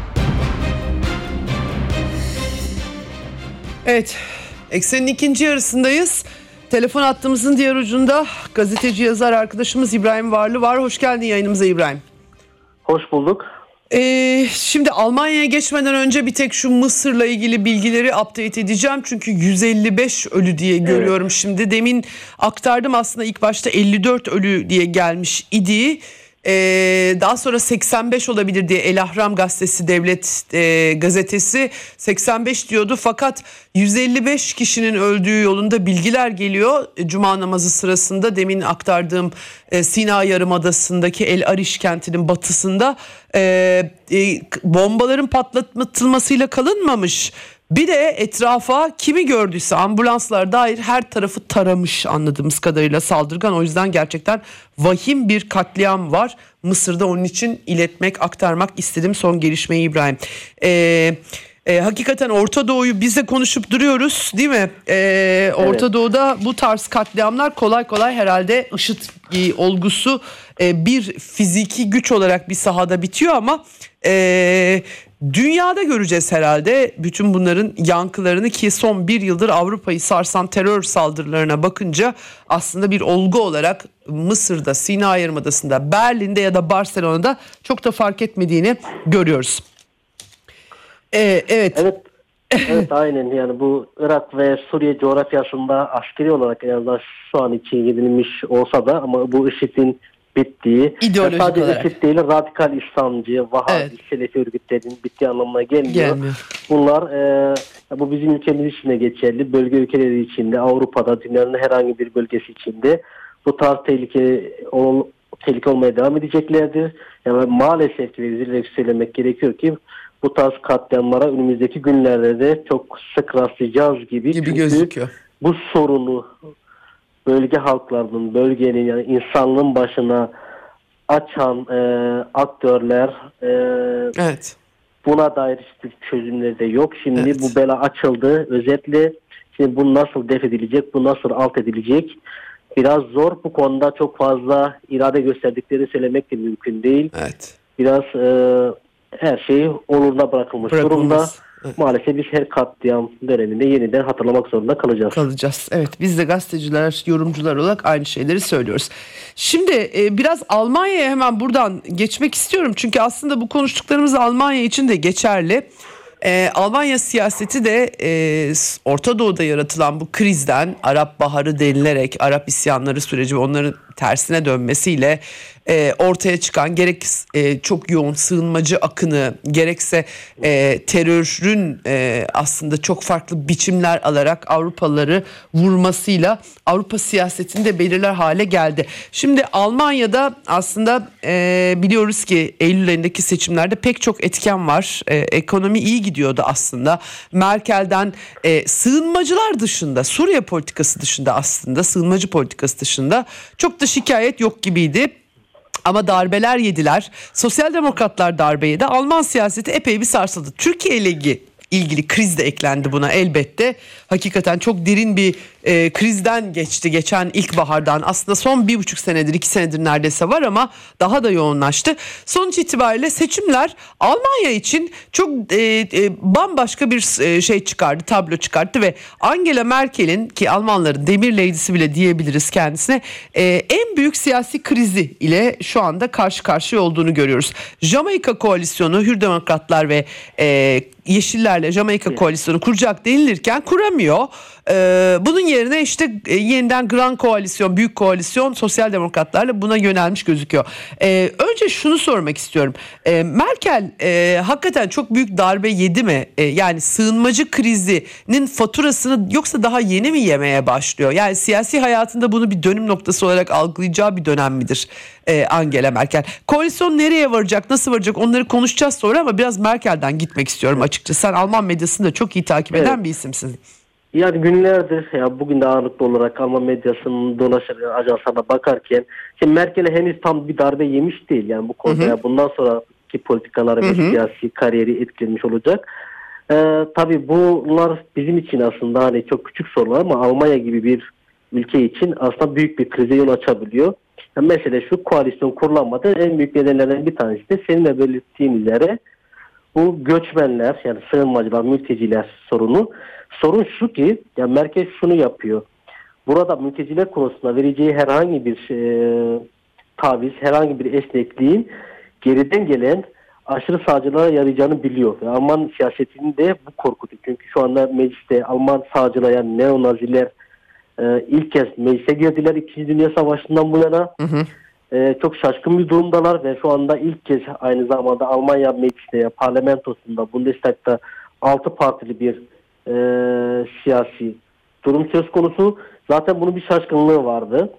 Evet, Eksen'in ikinci yarısındayız. Telefon hattımızın diğer ucunda gazeteci yazar arkadaşımız İbrahim Varlı var. Hoş geldin yayınımıza İbrahim. Hoş bulduk. Ee, şimdi Almanya'ya geçmeden önce bir tek şu Mısır'la ilgili bilgileri update edeceğim. Çünkü yüz elli beş ölü diye görüyorum evet. Şimdi. Demin aktardım aslında ilk başta elli dört ölü diye gelmiş idi. Ee, daha sonra seksen beş olabilir diye El Ahram gazetesi devlet e, gazetesi seksen beş diyordu, fakat yüz elli beş kişinin öldüğü yolunda bilgiler geliyor. Cuma namazı sırasında demin aktardığım e, Sina Yarımadası'ndaki El Arish kentinin batısında e, e, bombaların patlatılmasıyla kalınmamış. Bir de etrafa kimi gördüyse ambulanslar dair her tarafı taramış anladığımız kadarıyla saldırgan. O yüzden gerçekten vahim bir katliam var Mısır'da, onun için iletmek, aktarmak istedim son gelişmeyi İbrahim. Ee, e, hakikaten Orta Doğu'yu biz de konuşup duruyoruz değil mi? Ee, Orta evet. Doğu'da bu tarz katliamlar kolay kolay herhalde IŞİD e, olgusu e, bir fiziki güç olarak bir sahada bitiyor ama... E, Dünyada göreceğiz herhalde bütün bunların yankılarını, ki son bir yıldır Avrupa'yı sarsan terör saldırılarına bakınca aslında bir olgu olarak Mısır'da, Sina Yarımadası'nda, Berlin'de ya da Barcelona'da çok da fark etmediğini görüyoruz. Ee, evet. Evet. Evet aynen, yani bu Irak ve Suriye coğrafyasında askeri olarak en azından şu an için gidilmiş olsa da ama bu IŞİD'in bittiği, sadece IŞİD değil, radikal İslamcı, Vahabi, evet. Selefi örgütlerin bittiği anlamına gelmiyor. Gelmiyor. Bunlar e, bu bizim ülkemiz için de geçerli, bölge ülkeleri içinde, Avrupa'da, dünyanın herhangi bir bölgesi içinde bu tarz tehlike, ol, tehlike olmaya devam edeceklerdir. Yani maalesef ki üzülerek söylemek gerekiyor ki bu tarz katliamlara önümüzdeki günlerde de çok sık rastlayacağız gibi, gibi gözüküyor. Bu sorunu bölge halklarının, bölgenin, yani insanlığın başına açan e, aktörler e, evet. buna dair hiçbir çözümleri de yok. Şimdi evet. bu bela açıldı. Özetle şimdi bu nasıl def edilecek, bu nasıl alt edilecek? Biraz zor. Bu konuda çok fazla irade gösterdiklerini söylemek de mümkün değil. Evet. Biraz e, her şey oluruna bırakılmış durumda. Evet. Maalesef biz her katliam döneminde yeniden hatırlamak zorunda kalacağız. Kalacağız. Evet, biz de gazeteciler, yorumcular olarak aynı şeyleri söylüyoruz. Şimdi e, biraz Almanya'ya hemen buradan geçmek istiyorum. Çünkü aslında bu konuştuklarımız Almanya için de geçerli. E, Almanya siyaseti de e, Orta Doğu'da yaratılan bu krizden, Arap Baharı denilerek Arap isyanları süreci ve onların tersine dönmesiyle e, ortaya çıkan gerek e, çok yoğun sığınmacı akını, gerekse e, terörün e, aslında çok farklı biçimler alarak Avrupalıları vurmasıyla Avrupa siyasetinde belirler hale geldi. Şimdi Almanya'da aslında e, biliyoruz ki Eylül ayındaki seçimlerde pek çok etken var. E, ekonomi iyi gidiyordu aslında. Merkel'den e, sığınmacılar dışında, Suriye politikası dışında, aslında sığınmacı politikası dışında çok da şikayet yok gibiydi. Ama darbeler yediler. Sosyal demokratlar darbe yedi. Alman siyaseti epey bir sarsıldı. Türkiye ile ilgili, ilgili kriz de eklendi buna elbette. Hakikaten çok derin bir e, krizden geçti geçen ilkbahardan. Aslında son bir buçuk senedir, iki senedir neredeyse var ama daha da yoğunlaştı. Sonuç itibariyle seçimler Almanya için çok e, e, bambaşka bir e, şey çıkardı, tablo çıkarttı ve Angela Merkel'in, ki Almanların demir lady'si bile diyebiliriz kendisine, e, en büyük siyasi krizi ile şu anda karşı karşıya olduğunu görüyoruz. Jamaika koalisyonu, Hür Demokratlar ve e, Yeşillerle Jamaika koalisyonu kuracak denilirken kuramıyor. Ee, bunun yerine işte e, yeniden Grand Koalisyon, Büyük Koalisyon Sosyal Demokratlarla buna yönelmiş gözüküyor. Ee, önce şunu sormak istiyorum. Ee, Merkel e, hakikaten çok büyük darbe yedi mi? E, yani sığınmacı krizinin faturasını yoksa daha yeni mi yemeye başlıyor? Yani siyasi hayatında bunu bir dönüm noktası olarak algılayacağı bir dönem midir e, Angela Merkel? Koalisyon nereye varacak, nasıl varacak, onları konuşacağız sonra ama biraz Merkel'den gitmek istiyorum açıkçası. Sen Alman medyasını da çok iyi takip eden evet. bir isimsin. Yani günlerdir ya bugün de ağırlıklı olarak Alman medyasının dolaşan ajanslarına bakarken şimdi Merkel'e henüz tam bir darbe yemiş değil. Yani bu konuda hı hı. bundan sonraki politikaları ve siyasi kariyeri etkilemiş olacak. Ee, tabii bunlar bizim için aslında hani çok küçük sorular ama Almanya gibi bir ülke için aslında büyük bir krize yol açabiliyor. Yani mesele şu, koalisyon kurulanmadı. En büyük nedenlerden bir tanesi de senin de belirttiğin üzere bu göçmenler, yani sığınmacılar, mülteciler sorunu. Sorun şu ki, yani Merkel şunu yapıyor. Burada mülteciler konusunda vereceği herhangi bir e, taviz, herhangi bir esnekliğin geriden gelen aşırı sağcılara yarayacağını biliyor. Ve Alman siyasetini de bu korkutuyor. Çünkü şu anda mecliste Alman sağcılar, yani neonaziler e, ilk kez meclise girdiler İkinci Dünya Savaşı'ndan bu yana. Hı hı. E, çok şaşkın bir durumdalar ve şu anda ilk kez aynı zamanda Almanya meclisinde, parlamentosunda, Bundestag'da altı partili bir e, siyasi durum söz konusu. Zaten bunun bir şaşkınlığı vardı.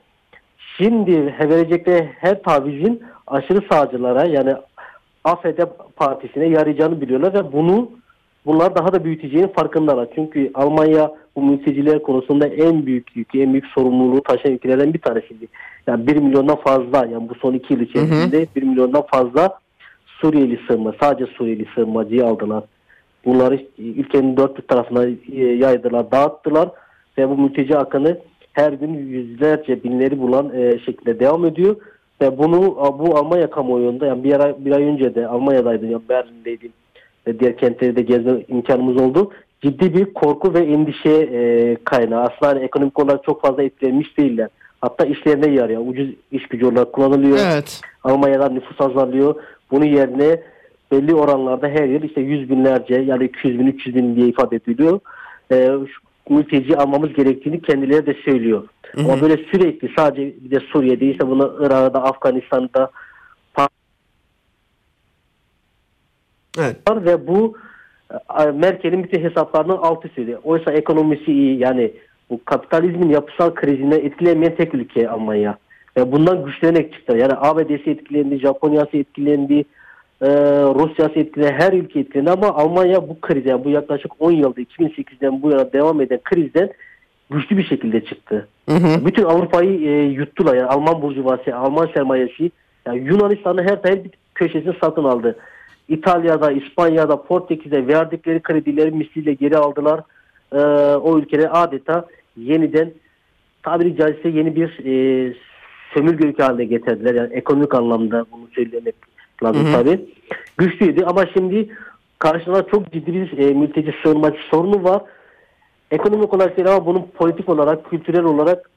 Şimdi verecekleri her tavizin aşırı sağcılara, yani A F D partisine yarayacağını biliyorlar ve bunu bunlar daha da büyüteceğinin farkındalar. Çünkü Almanya bu mülteciler konusunda en büyük yükü, en büyük sorumluluğu taşıyan ülkelerden bir tanesiydi. Yani bir milyondan fazla, yani bu son iki yıl içerisinde hı hı. bir milyondan fazla Suriyeli sığınma, sadece Suriyeli sığınmacıyı aldılar. Bunları ülkenin dört bir tarafına yaydılar, dağıttılar ve bu mülteci akını her gün yüzlerce, binleri bulan e, şekilde devam ediyor. Ve bunu bu Almanya kamuoyunda, yani bir ay, bir ay önce de Almanya'daydım, yani Berlin'deydim ve diğer kentleri de gezme imkanımız oldu. Ciddi bir korku ve endişe e, kaynağı. Aslında hani ekonomik olarak çok fazla etkilenmiş değiller. Hatta işlerine yarıyor. Ucuz iş gücü olarak kullanılıyor. Evet. Almanya'dan nüfus azalıyor. Bunun yerine belli oranlarda her yıl işte yüz binlerce, yani iki yüz bin, üç yüz bin diye ifade ediliyor. E, mülteci almamız gerektiğini kendileri de söylüyor. Hı hı. Ama böyle sürekli sadece bir de Suriye değilse bunu Irak'ta, Afganistan'da evet. ve bu Merkel'in bütün hesaplarının alt üstüydü. Oysa ekonomisi iyi, yani bu kapitalizmin yapısal krizine etkilemeyen tek ülke Almanya. Ve bundan güçlenerek çıktı. Yani A B D'si etkilendi, Japonya'sı etkilendi, Ee, Rusya'sı etkilendi, her ülke etkilendi ama Almanya bu krizden, bu yaklaşık on yılda iki bin sekizden bu yana devam eden krizden güçlü bir şekilde çıktı. Hı hı. Bütün Avrupa'yı e, yuttular. Yani Alman burjuvası, Alman sermayesi, yani Yunanistan'ın her tarafı bir köşesini satın aldı. İtalya'da, İspanya'da, Portekiz'de verdikleri kredileri misliyle geri aldılar. Ee, o ülkeleri adeta yeniden, tabiri caizse yeni bir e, sömürge ülke haline getirdiler. Yani ekonomik anlamda bunu söylemek lazım tabii. Güçlüydü ama şimdi karşısında çok ciddi bir e, mülteci sığınmacı sorunu var. Ekonomik olarak değil ama bunun politik olarak, kültürel olarak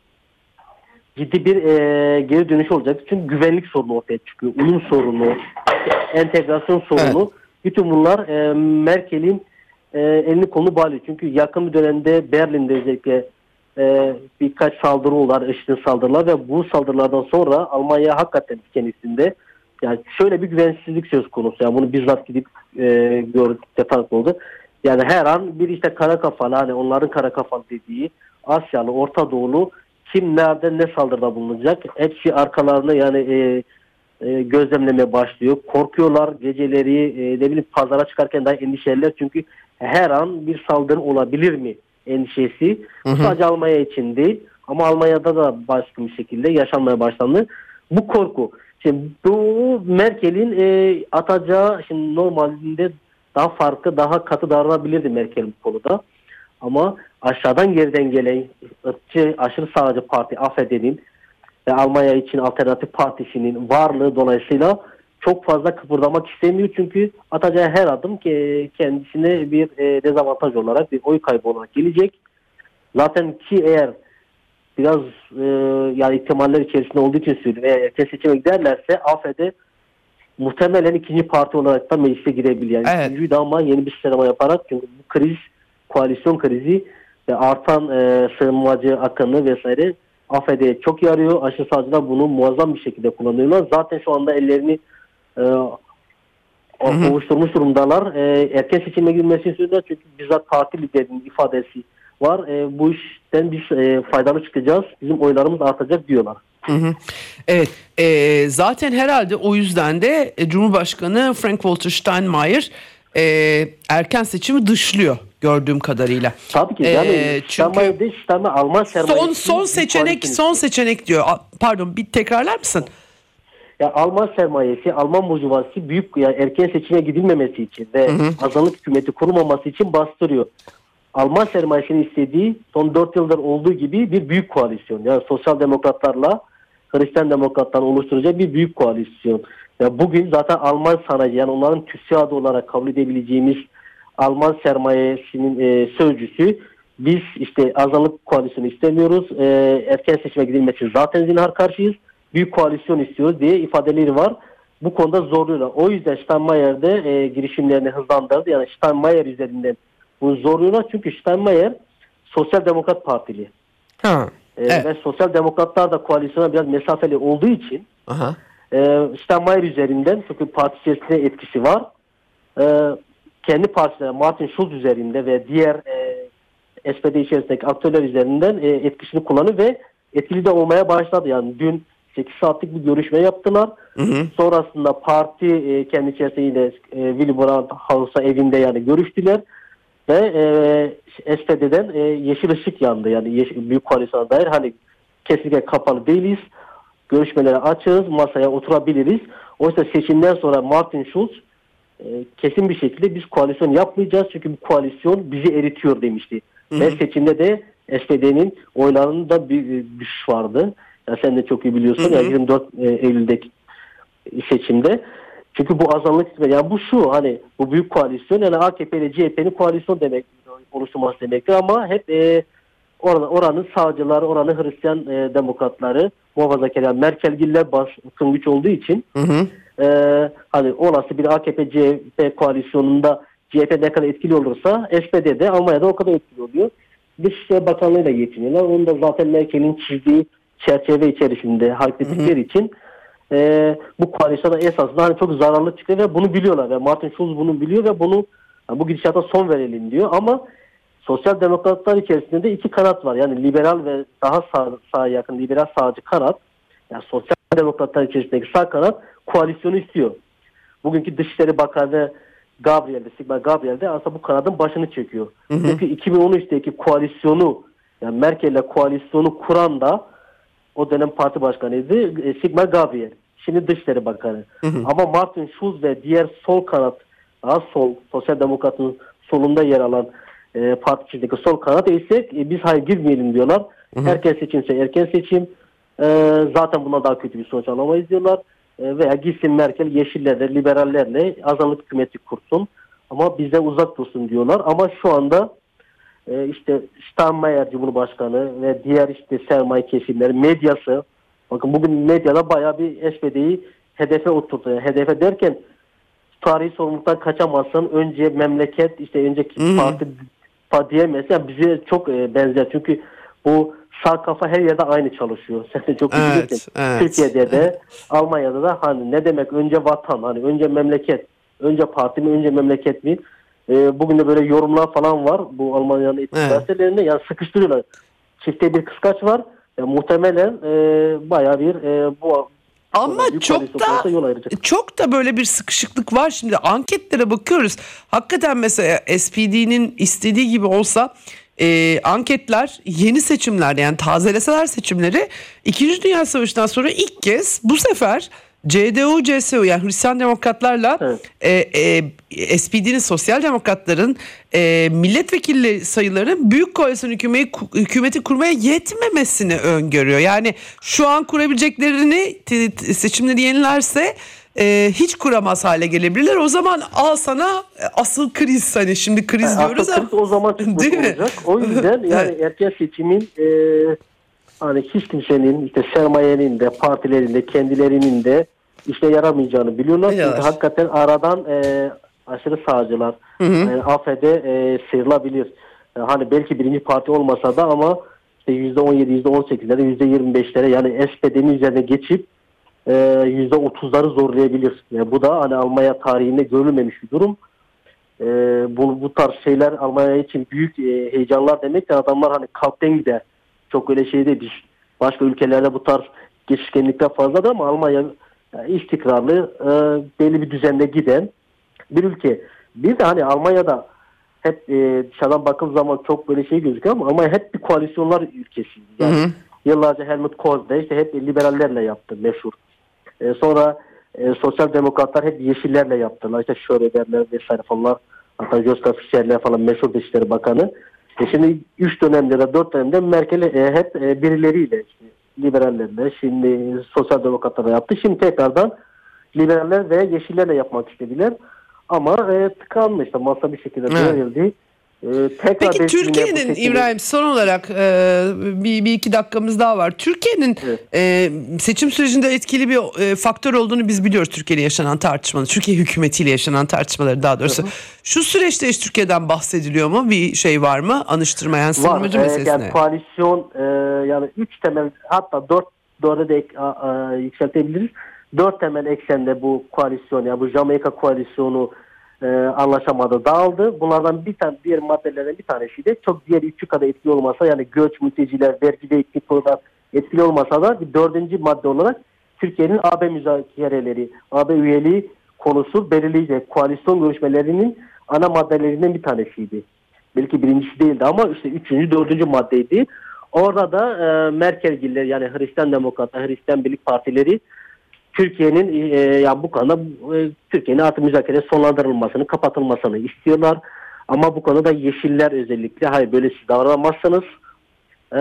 ciddi bir e, geri dönüş olacak. Çünkü güvenlik sorunu ortaya çıkıyor. Uyum sorunu, entegrasyon sorunu. Evet. Bütün bunlar e, Merkel'in e, elini kolunu bağlıyor. Çünkü yakın bir dönemde Berlin'de özellikle e, birkaç saldırı oldu, IŞİD'in saldırılar ve bu saldırılardan sonra Almanya hakikaten kendisinde, yani şöyle bir güvensizlik söz konusu. Yani bunu bizzat gidip e, gördük, de tanık oldu. Yani her an bir işte kara kafalı, hani onların kara kafalı dediği Asyalı, Orta Doğulu kim nerede ne saldırıda bulunacak? Hepsi arkalarını yani e, e, gözlemlemeye başlıyor. Korkuyorlar geceleri, e, ne bileyim pazara çıkarken daha endişeliler çünkü her an bir saldırı olabilir mi endişesi. Hı hı. Sadece Almanya için değil ama Almanya'da da başka bir şekilde yaşanmaya başlandı. Bu korku. Şimdi bu Merkel'in e, atacağı, şimdi normalde daha farklı, daha katı davranabilirdi Merkel bu konuda. Ama aşağıdan geriden gelen ırkçı, aşırı sağcı parti A F D'nin ve Almanya için Alternatif Partisi'nin varlığı dolayısıyla çok fazla kıpırdamak istemiyor. Çünkü atacağı her adım ki kendisine bir e, dezavantaj olarak, bir oy kaybı olarak gelecek. Zaten ki eğer biraz e, yani ihtimaller içerisinde olduğu için söylüyorum. Eğer erken seçime giderlerse A F D muhtemelen ikinci parti olarak da meclise girebilir. Yani evet. Üçüncüydü ama yeni bir sıralama yaparak, çünkü bu kriz, koalisyon krizi ve artan e, sığınmacı akını vesaire A F D'ye çok yarıyor. Aşırı sağcılar bunu muazzam bir şekilde kullanıyorlar. Zaten şu anda ellerini e, ovuşturmuş durumdalar. E, erken seçime girmesini istiyorlar çünkü bizzat parti liderinin ifadesi var. E, bu işten biz e, faydalı çıkacağız. Bizim oylarımız artacak diyorlar. Hı hı. Evet, e, zaten herhalde o yüzden de e, Cumhurbaşkanı Frank-Walter Steinmeier e, erken seçimi dışlıyor gördüğüm kadarıyla. Tabii ki. Yani ee, çünkü değil, Alman son son seçenek son seçenek diyor. Pardon, bir tekrarlar mısın? Ya Alman sermayesi, Alman burjuvazisi büyük yani erken seçime gidilmemesi için ve hı hı. azınlık hükümeti kurulmaması için bastırıyor. Alman sermayesinin istediği son dört yıldır olduğu gibi bir büyük koalisyon. Yani sosyal demokratlarla Hristiyan demokratların oluşturacağı bir büyük koalisyon. Ya bugün zaten Alman sanayi, yani onların TÜSİAD olarak kabul edebileceğimiz Alman sermayesinin e, sözcüsü, biz işte azınlık koalisyonu istemiyoruz, e, erken seçime gidilmesi zaten zinhar karşıyız, büyük koalisyon istiyoruz diye ifadeleri var. Bu konuda zorluyorlar. O yüzden Steinmeier de e, girişimlerini hızlandırdı. Yani Steinmeier üzerinden bunu zorluyorlar. Çünkü Steinmeier Sosyal Demokrat Partili. Ha, e, evet. Ve Sosyal Demokratlar da koalisyona biraz mesafeli olduğu için Aha. e, Steinmeier üzerinden, çünkü parti içerisinde etkisi var. E, kendi partileri Martin Schulz üzerinde ve diğer e, S P D içerisindeki aktörler üzerinden e, etkisini kullanıyor ve etkili de olmaya başladı. Yani dün sekiz saatlik bir görüşme yaptılar. Hı hı. Sonrasında parti e, kendi içerisinde e, Willy Brandt House'a evinde yani görüştüler ve e, S P D'den e, yeşil ışık yandı. Yani yeşil, büyük koalisyona dair hani kesinlikle kapalı değiliz. Görüşmelere açığız, masaya oturabiliriz. Oysa seçimden sonra Martin Schulz e, kesin bir şekilde biz koalisyon yapmayacağız çünkü bu koalisyon bizi eritiyor demişti. Hı hı. Ve seçimde de S P D'nin oylarında bir düşüş vardı. Ya sen de çok iyi biliyorsun. Hı hı. Yani yirmi dört Eylül'deki seçimde. Çünkü bu azınlık, yani bu şu hani bu büyük koalisyon, yani A K P ile C H P'nin koalisyon demek, oluşturması demektir ama hep e, oranın, oranın sağcıları, oranın Hristiyan e, demokratları, muhafazakarlar, Merkelgiller baskın güç olduğu için hı hı. E, hani olası bir A K P C H P koalisyonunda C H P ne kadar etkili olursa S P D'de Almanya'da o kadar etkili oluyor. Dışişleri Bakanlığı'yla geçiniyorlar. Onu da zaten Merkel'in çizdiği çerçeve içerisinde hareket ettikleri için e, bu koalisyona esasında hani çok zararlı çıkıyor ve bunu biliyorlar ve Martin Schulz bunu biliyor ve bunu yani bu gidişata son verelim diyor ama sosyal demokratlar içerisinde de iki kanat var. Yani liberal ve daha sağ, sağa yakın liberal sağcı kanat, yani sosyal demokratlar içerisindeki sağ kanat koalisyonu istiyor. Bugünkü Dışişleri Bakanı Gabriel de, Sigmar Gabriel de aslında bu kanadın başını çekiyor. Hı hı. Çünkü iki bin on üçteki koalisyonu, yani Merkel'le koalisyonu kuran da o dönem parti başkanıydı Sigmar Gabriel. Şimdi Dışişleri Bakanı. Hı hı. Ama Martin Schulz ve diğer sol kanat, daha sol, Sosyal Demokrat'ın solunda yer alan e, parti içindeki sol kanat ise e, biz hayır girmeyelim diyorlar. Hı hı. Erken seçimse erken seçim. E, zaten buna daha kötü bir sonuç alamayız diyorlar. E, veya gitsin Merkel yeşillerle, liberallerle azınlık hükümeti kursun. Ama bizden uzak dursun diyorlar. Ama şu anda e, işte Steinmeier Cumhurbaşkanı ve diğer işte sermaye kesimleri, medyası, bakın bugün medyada bayağı bir S P D'yi hedefe oturttu. Yani hedefe derken tarihi sorumluluktan kaçamazsın. Önce memleket, işte önceki hmm. parti diyemez. Yani bize çok e, benzer. Çünkü bu sağ kafa her yerde aynı çalışıyor. Sen de çok iyi evet, biliyorsun. evet, Türkiye'de de, evet. Almanya'da da hani ne demek önce vatan, hani önce memleket, önce parti mi, önce memleket mi? E, bugün de böyle yorumlar falan var. Bu Almanya'nın etkili gazetelerinde. Yani sıkıştırıyorlar. Çifte bir kıskaç var. E, muhtemelen e, bayağı bir e, bu ama çok da çok da böyle bir sıkışıklık var. Şimdi anketlere bakıyoruz. Hakikaten mesela S P D'nin istediği gibi olsa e, anketler yeni seçimlerde, yani tazeleseler seçimleri, İkinci Dünya Savaşı'ndan sonra ilk kez bu sefer C D U, C S U, yani Hristiyan Demokratlarla evet. e, e, S P D'nin, Sosyal Demokratların e, milletvekili sayılarının büyük koalisyon hükümeti, hükümeti kurmaya yetmemesini öngörüyor. Yani şu an kurabileceklerini, seçimleri yenilerse e, hiç kuramaz hale gelebilirler. O zaman al sana asıl kriz, hani şimdi kriz yani diyoruz ama. Kriz o zaman çıkmış olacak. O yüzden yani evet. erken seçimin e, hani hiç kimsenin, işte sermayenin de, partilerin de, kendilerinin de işe yaramayacağını biliyorlar. Çünkü hakikaten aradan e, aşırı sağcılar yani A F D e, sıyrılabilir. Yani hani belki birinci parti olmasa da ama işte yüzde on yedi, yüzde on sekizlere, yüzde yirmi beşlere, yani S P D'nin üzerine geçip e, yüzde otuzları zorlayabilir. Yani bu da hani Almanya tarihinde görülmemiş bir durum. E, bu, bu tarz şeyler Almanya için büyük e, heyecanlar demek de adamlar hani kalpten gider. Çok öyle şey değil. Başka ülkelerde bu tarz geçişkenlikler fazladır ama Almanya yani istikrarlı, e, belli bir düzenle giden bir ülke. Bir de hani Almanya'da hep e, dışarıdan bakım zaman çok böyle şey gözüküyor ama, ama hep bir koalisyonlar ülkesiydi. Yani hı hı. Yıllarca Helmut Kohl de işte hep liberallerle yaptı meşhur. E, sonra e, sosyal demokratlar hep yeşillerle yaptılar. İşte Schröderler vesaire falan. Hatta Joschka Fischer'ler falan meşhur Dışişleri Bakanı. E şimdi üç dönemde de dört dönemde Merkel e, hep e, birileriyle işte, liberallerle şimdi sosyal demokratlarla yaptı. Şimdi tekrardan liberaller ve yeşillerle yapmak istediler. Ama e, tıkandı işte masa bir şekilde verildi. Ee, Peki Türkiye'nin İbrahim son olarak e, bir, bir iki dakikamız daha var. Türkiye'nin evet. e, seçim sürecinde etkili bir e, faktör olduğunu biz biliyoruz Türkiye'de yaşanan tartışmaları. Türkiye hükümetiyle yaşanan tartışmaları daha doğrusu. Hı hı. Şu süreçte hiç Türkiye'den bahsediliyor mu? Bir şey var mı? Anıştırmayan sınırmacı meselesine. Yani koalisyon e, yani üç temel hatta dört dörde de a, a, yükseltebiliriz. Dört temel eksende bu koalisyon yani bu Jamaika koalisyonu Ee, anlaşamadı, dağıldı. Bunlardan bir tane diğer maddelerden bir tanesiydi. Çok diğer üçü kadar etkili olmasa yani göç, mülteciler, vergi ve iklim konular etkili olmasa da bir dördüncü madde olarak Türkiye'nin A B müzakereleri, A B üyeliği konusu belirleyecek. Koalisyon görüşmelerinin ana maddelerinden bir tanesiydi. Belki birincisi değildi ama işte üçüncü, dördüncü maddeydi. Orada da e, Merkelgiller yani Hristiyan Demokratlar, Hristiyan Birlik Partileri Türkiye'nin e, yani bu konuda e, Türkiye'nin artık müzakere sonlandırılmasını, kapatılmasını istiyorlar. Ama bu konuda yeşiller özellikle hayır böyle siz davranamazsanız e,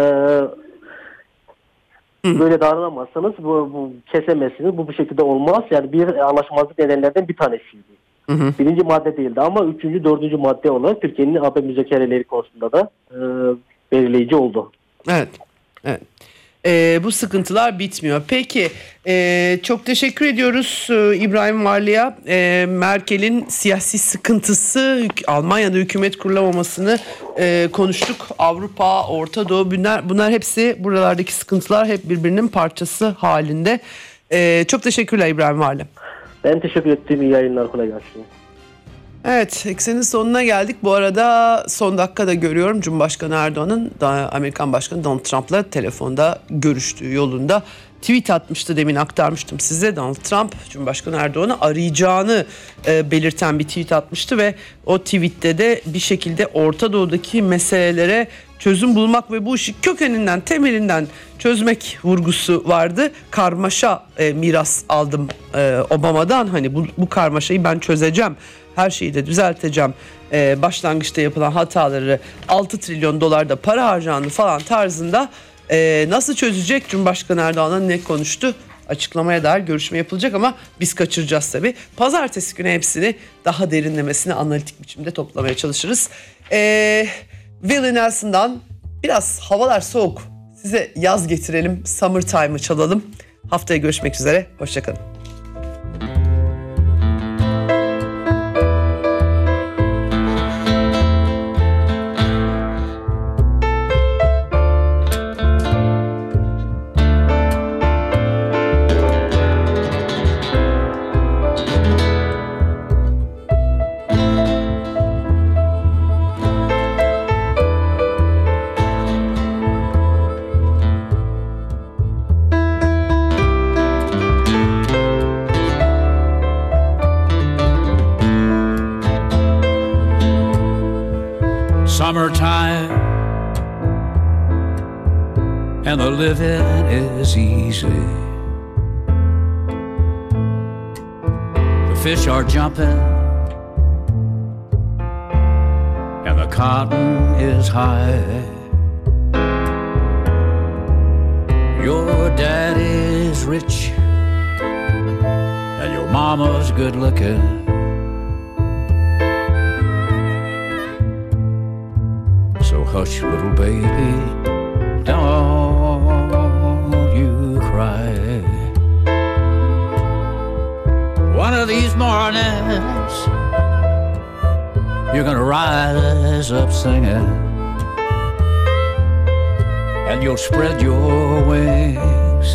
böyle davranamazsanız bu, bu kesemezsiniz. Bu bu şekilde olmaz. Yani bir anlaşmazlık nedenlerden bir tanesiydi. Hı hı. Birinci madde değildi ama üçüncü, dördüncü madde olarak Türkiye'nin A B müzakereleri konusunda da e, belirleyici oldu. Evet. Evet. Ee, bu sıkıntılar bitmiyor. Peki e, çok teşekkür ediyoruz e, İbrahim Varlı'ya. E, Merkel'in siyasi sıkıntısı, Almanya'da hükümet kurulamamasını e, konuştuk. Avrupa, Orta Doğu bunlar, bunlar hepsi buralardaki sıkıntılar hep birbirinin parçası halinde. E, çok teşekkürler İbrahim Varlı. Ben teşekkür ettiğim iyi yayınlar, kolay gelsin. Evet, eksenin sonuna geldik. Bu arada son dakikada görüyorum Cumhurbaşkanı Erdoğan'ın Amerikan Başkanı Donald Trump'la telefonda görüştüğü yolunda tweet atmıştı. Demin aktarmıştım size. Donald Trump Cumhurbaşkanı Erdoğan'ı arayacağını e, belirten bir tweet atmıştı ve o tweette de bir şekilde Orta Doğu'daki meselelere çözüm bulmak ve bu işi kökeninden, temelinden çözmek vurgusu vardı. Karmaşa e, miras aldım e, Obama'dan. Hani bu, bu karmaşayı ben çözeceğim. Her şeyi de düzelteceğim. Ee, başlangıçta yapılan hataları altı trilyon dolarda para harcandı falan tarzında ee, nasıl çözecek Cumhurbaşkanı Erdoğan'la ne konuştu? Açıklamaya dair görüşme yapılacak ama biz kaçıracağız tabii. Pazartesi günü hepsini daha derinlemesine analitik biçimde toplamaya çalışırız. Ee, Willie Nelson'dan biraz havalar soğuk. Size yaz getirelim. Summertime'ı çalalım. Haftaya görüşmek üzere. Hoşçakalın. Summertime and the living is easy. The fish are jumping and the cotton is high. Your daddy's rich and your mama's good looking. Hush, little baby, don't you cry. One of these mornings, you're gonna rise up singing, and you'll spread your wings,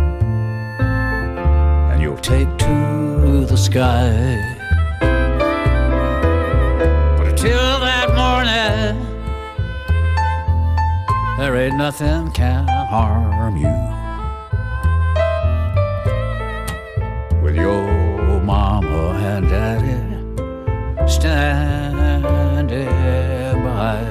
and you'll take to the sky. But until that morning, there ain't nothing can harm you. With your mama and daddy standing by.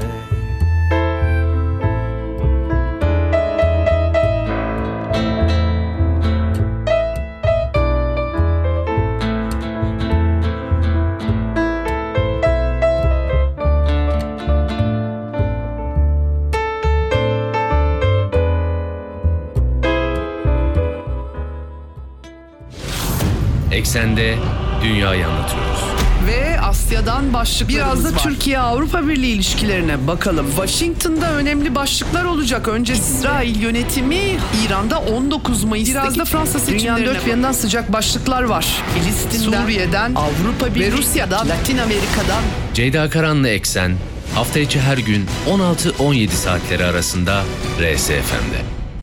Eksende dünyayı anlatıyoruz. Ve Asya'dan başlıklarımız Biraz da var. Türkiye-Avrupa Birliği ilişkilerine bakalım. Washington'da önemli başlıklar olacak. Önce İsrail yönetimi İran'da on dokuz Mayıs'taki Biraz da Fransa seçimlerine dünyanın dört bir yanından sıcak başlıklar var. Filistin'den, Suriye'den, Avrupa Birliği ve Rusya'dan, Latin Amerika'dan. Ceyda Karan'la Eksen hafta içi her gün on altı on yedi saatleri arasında R S F M'de.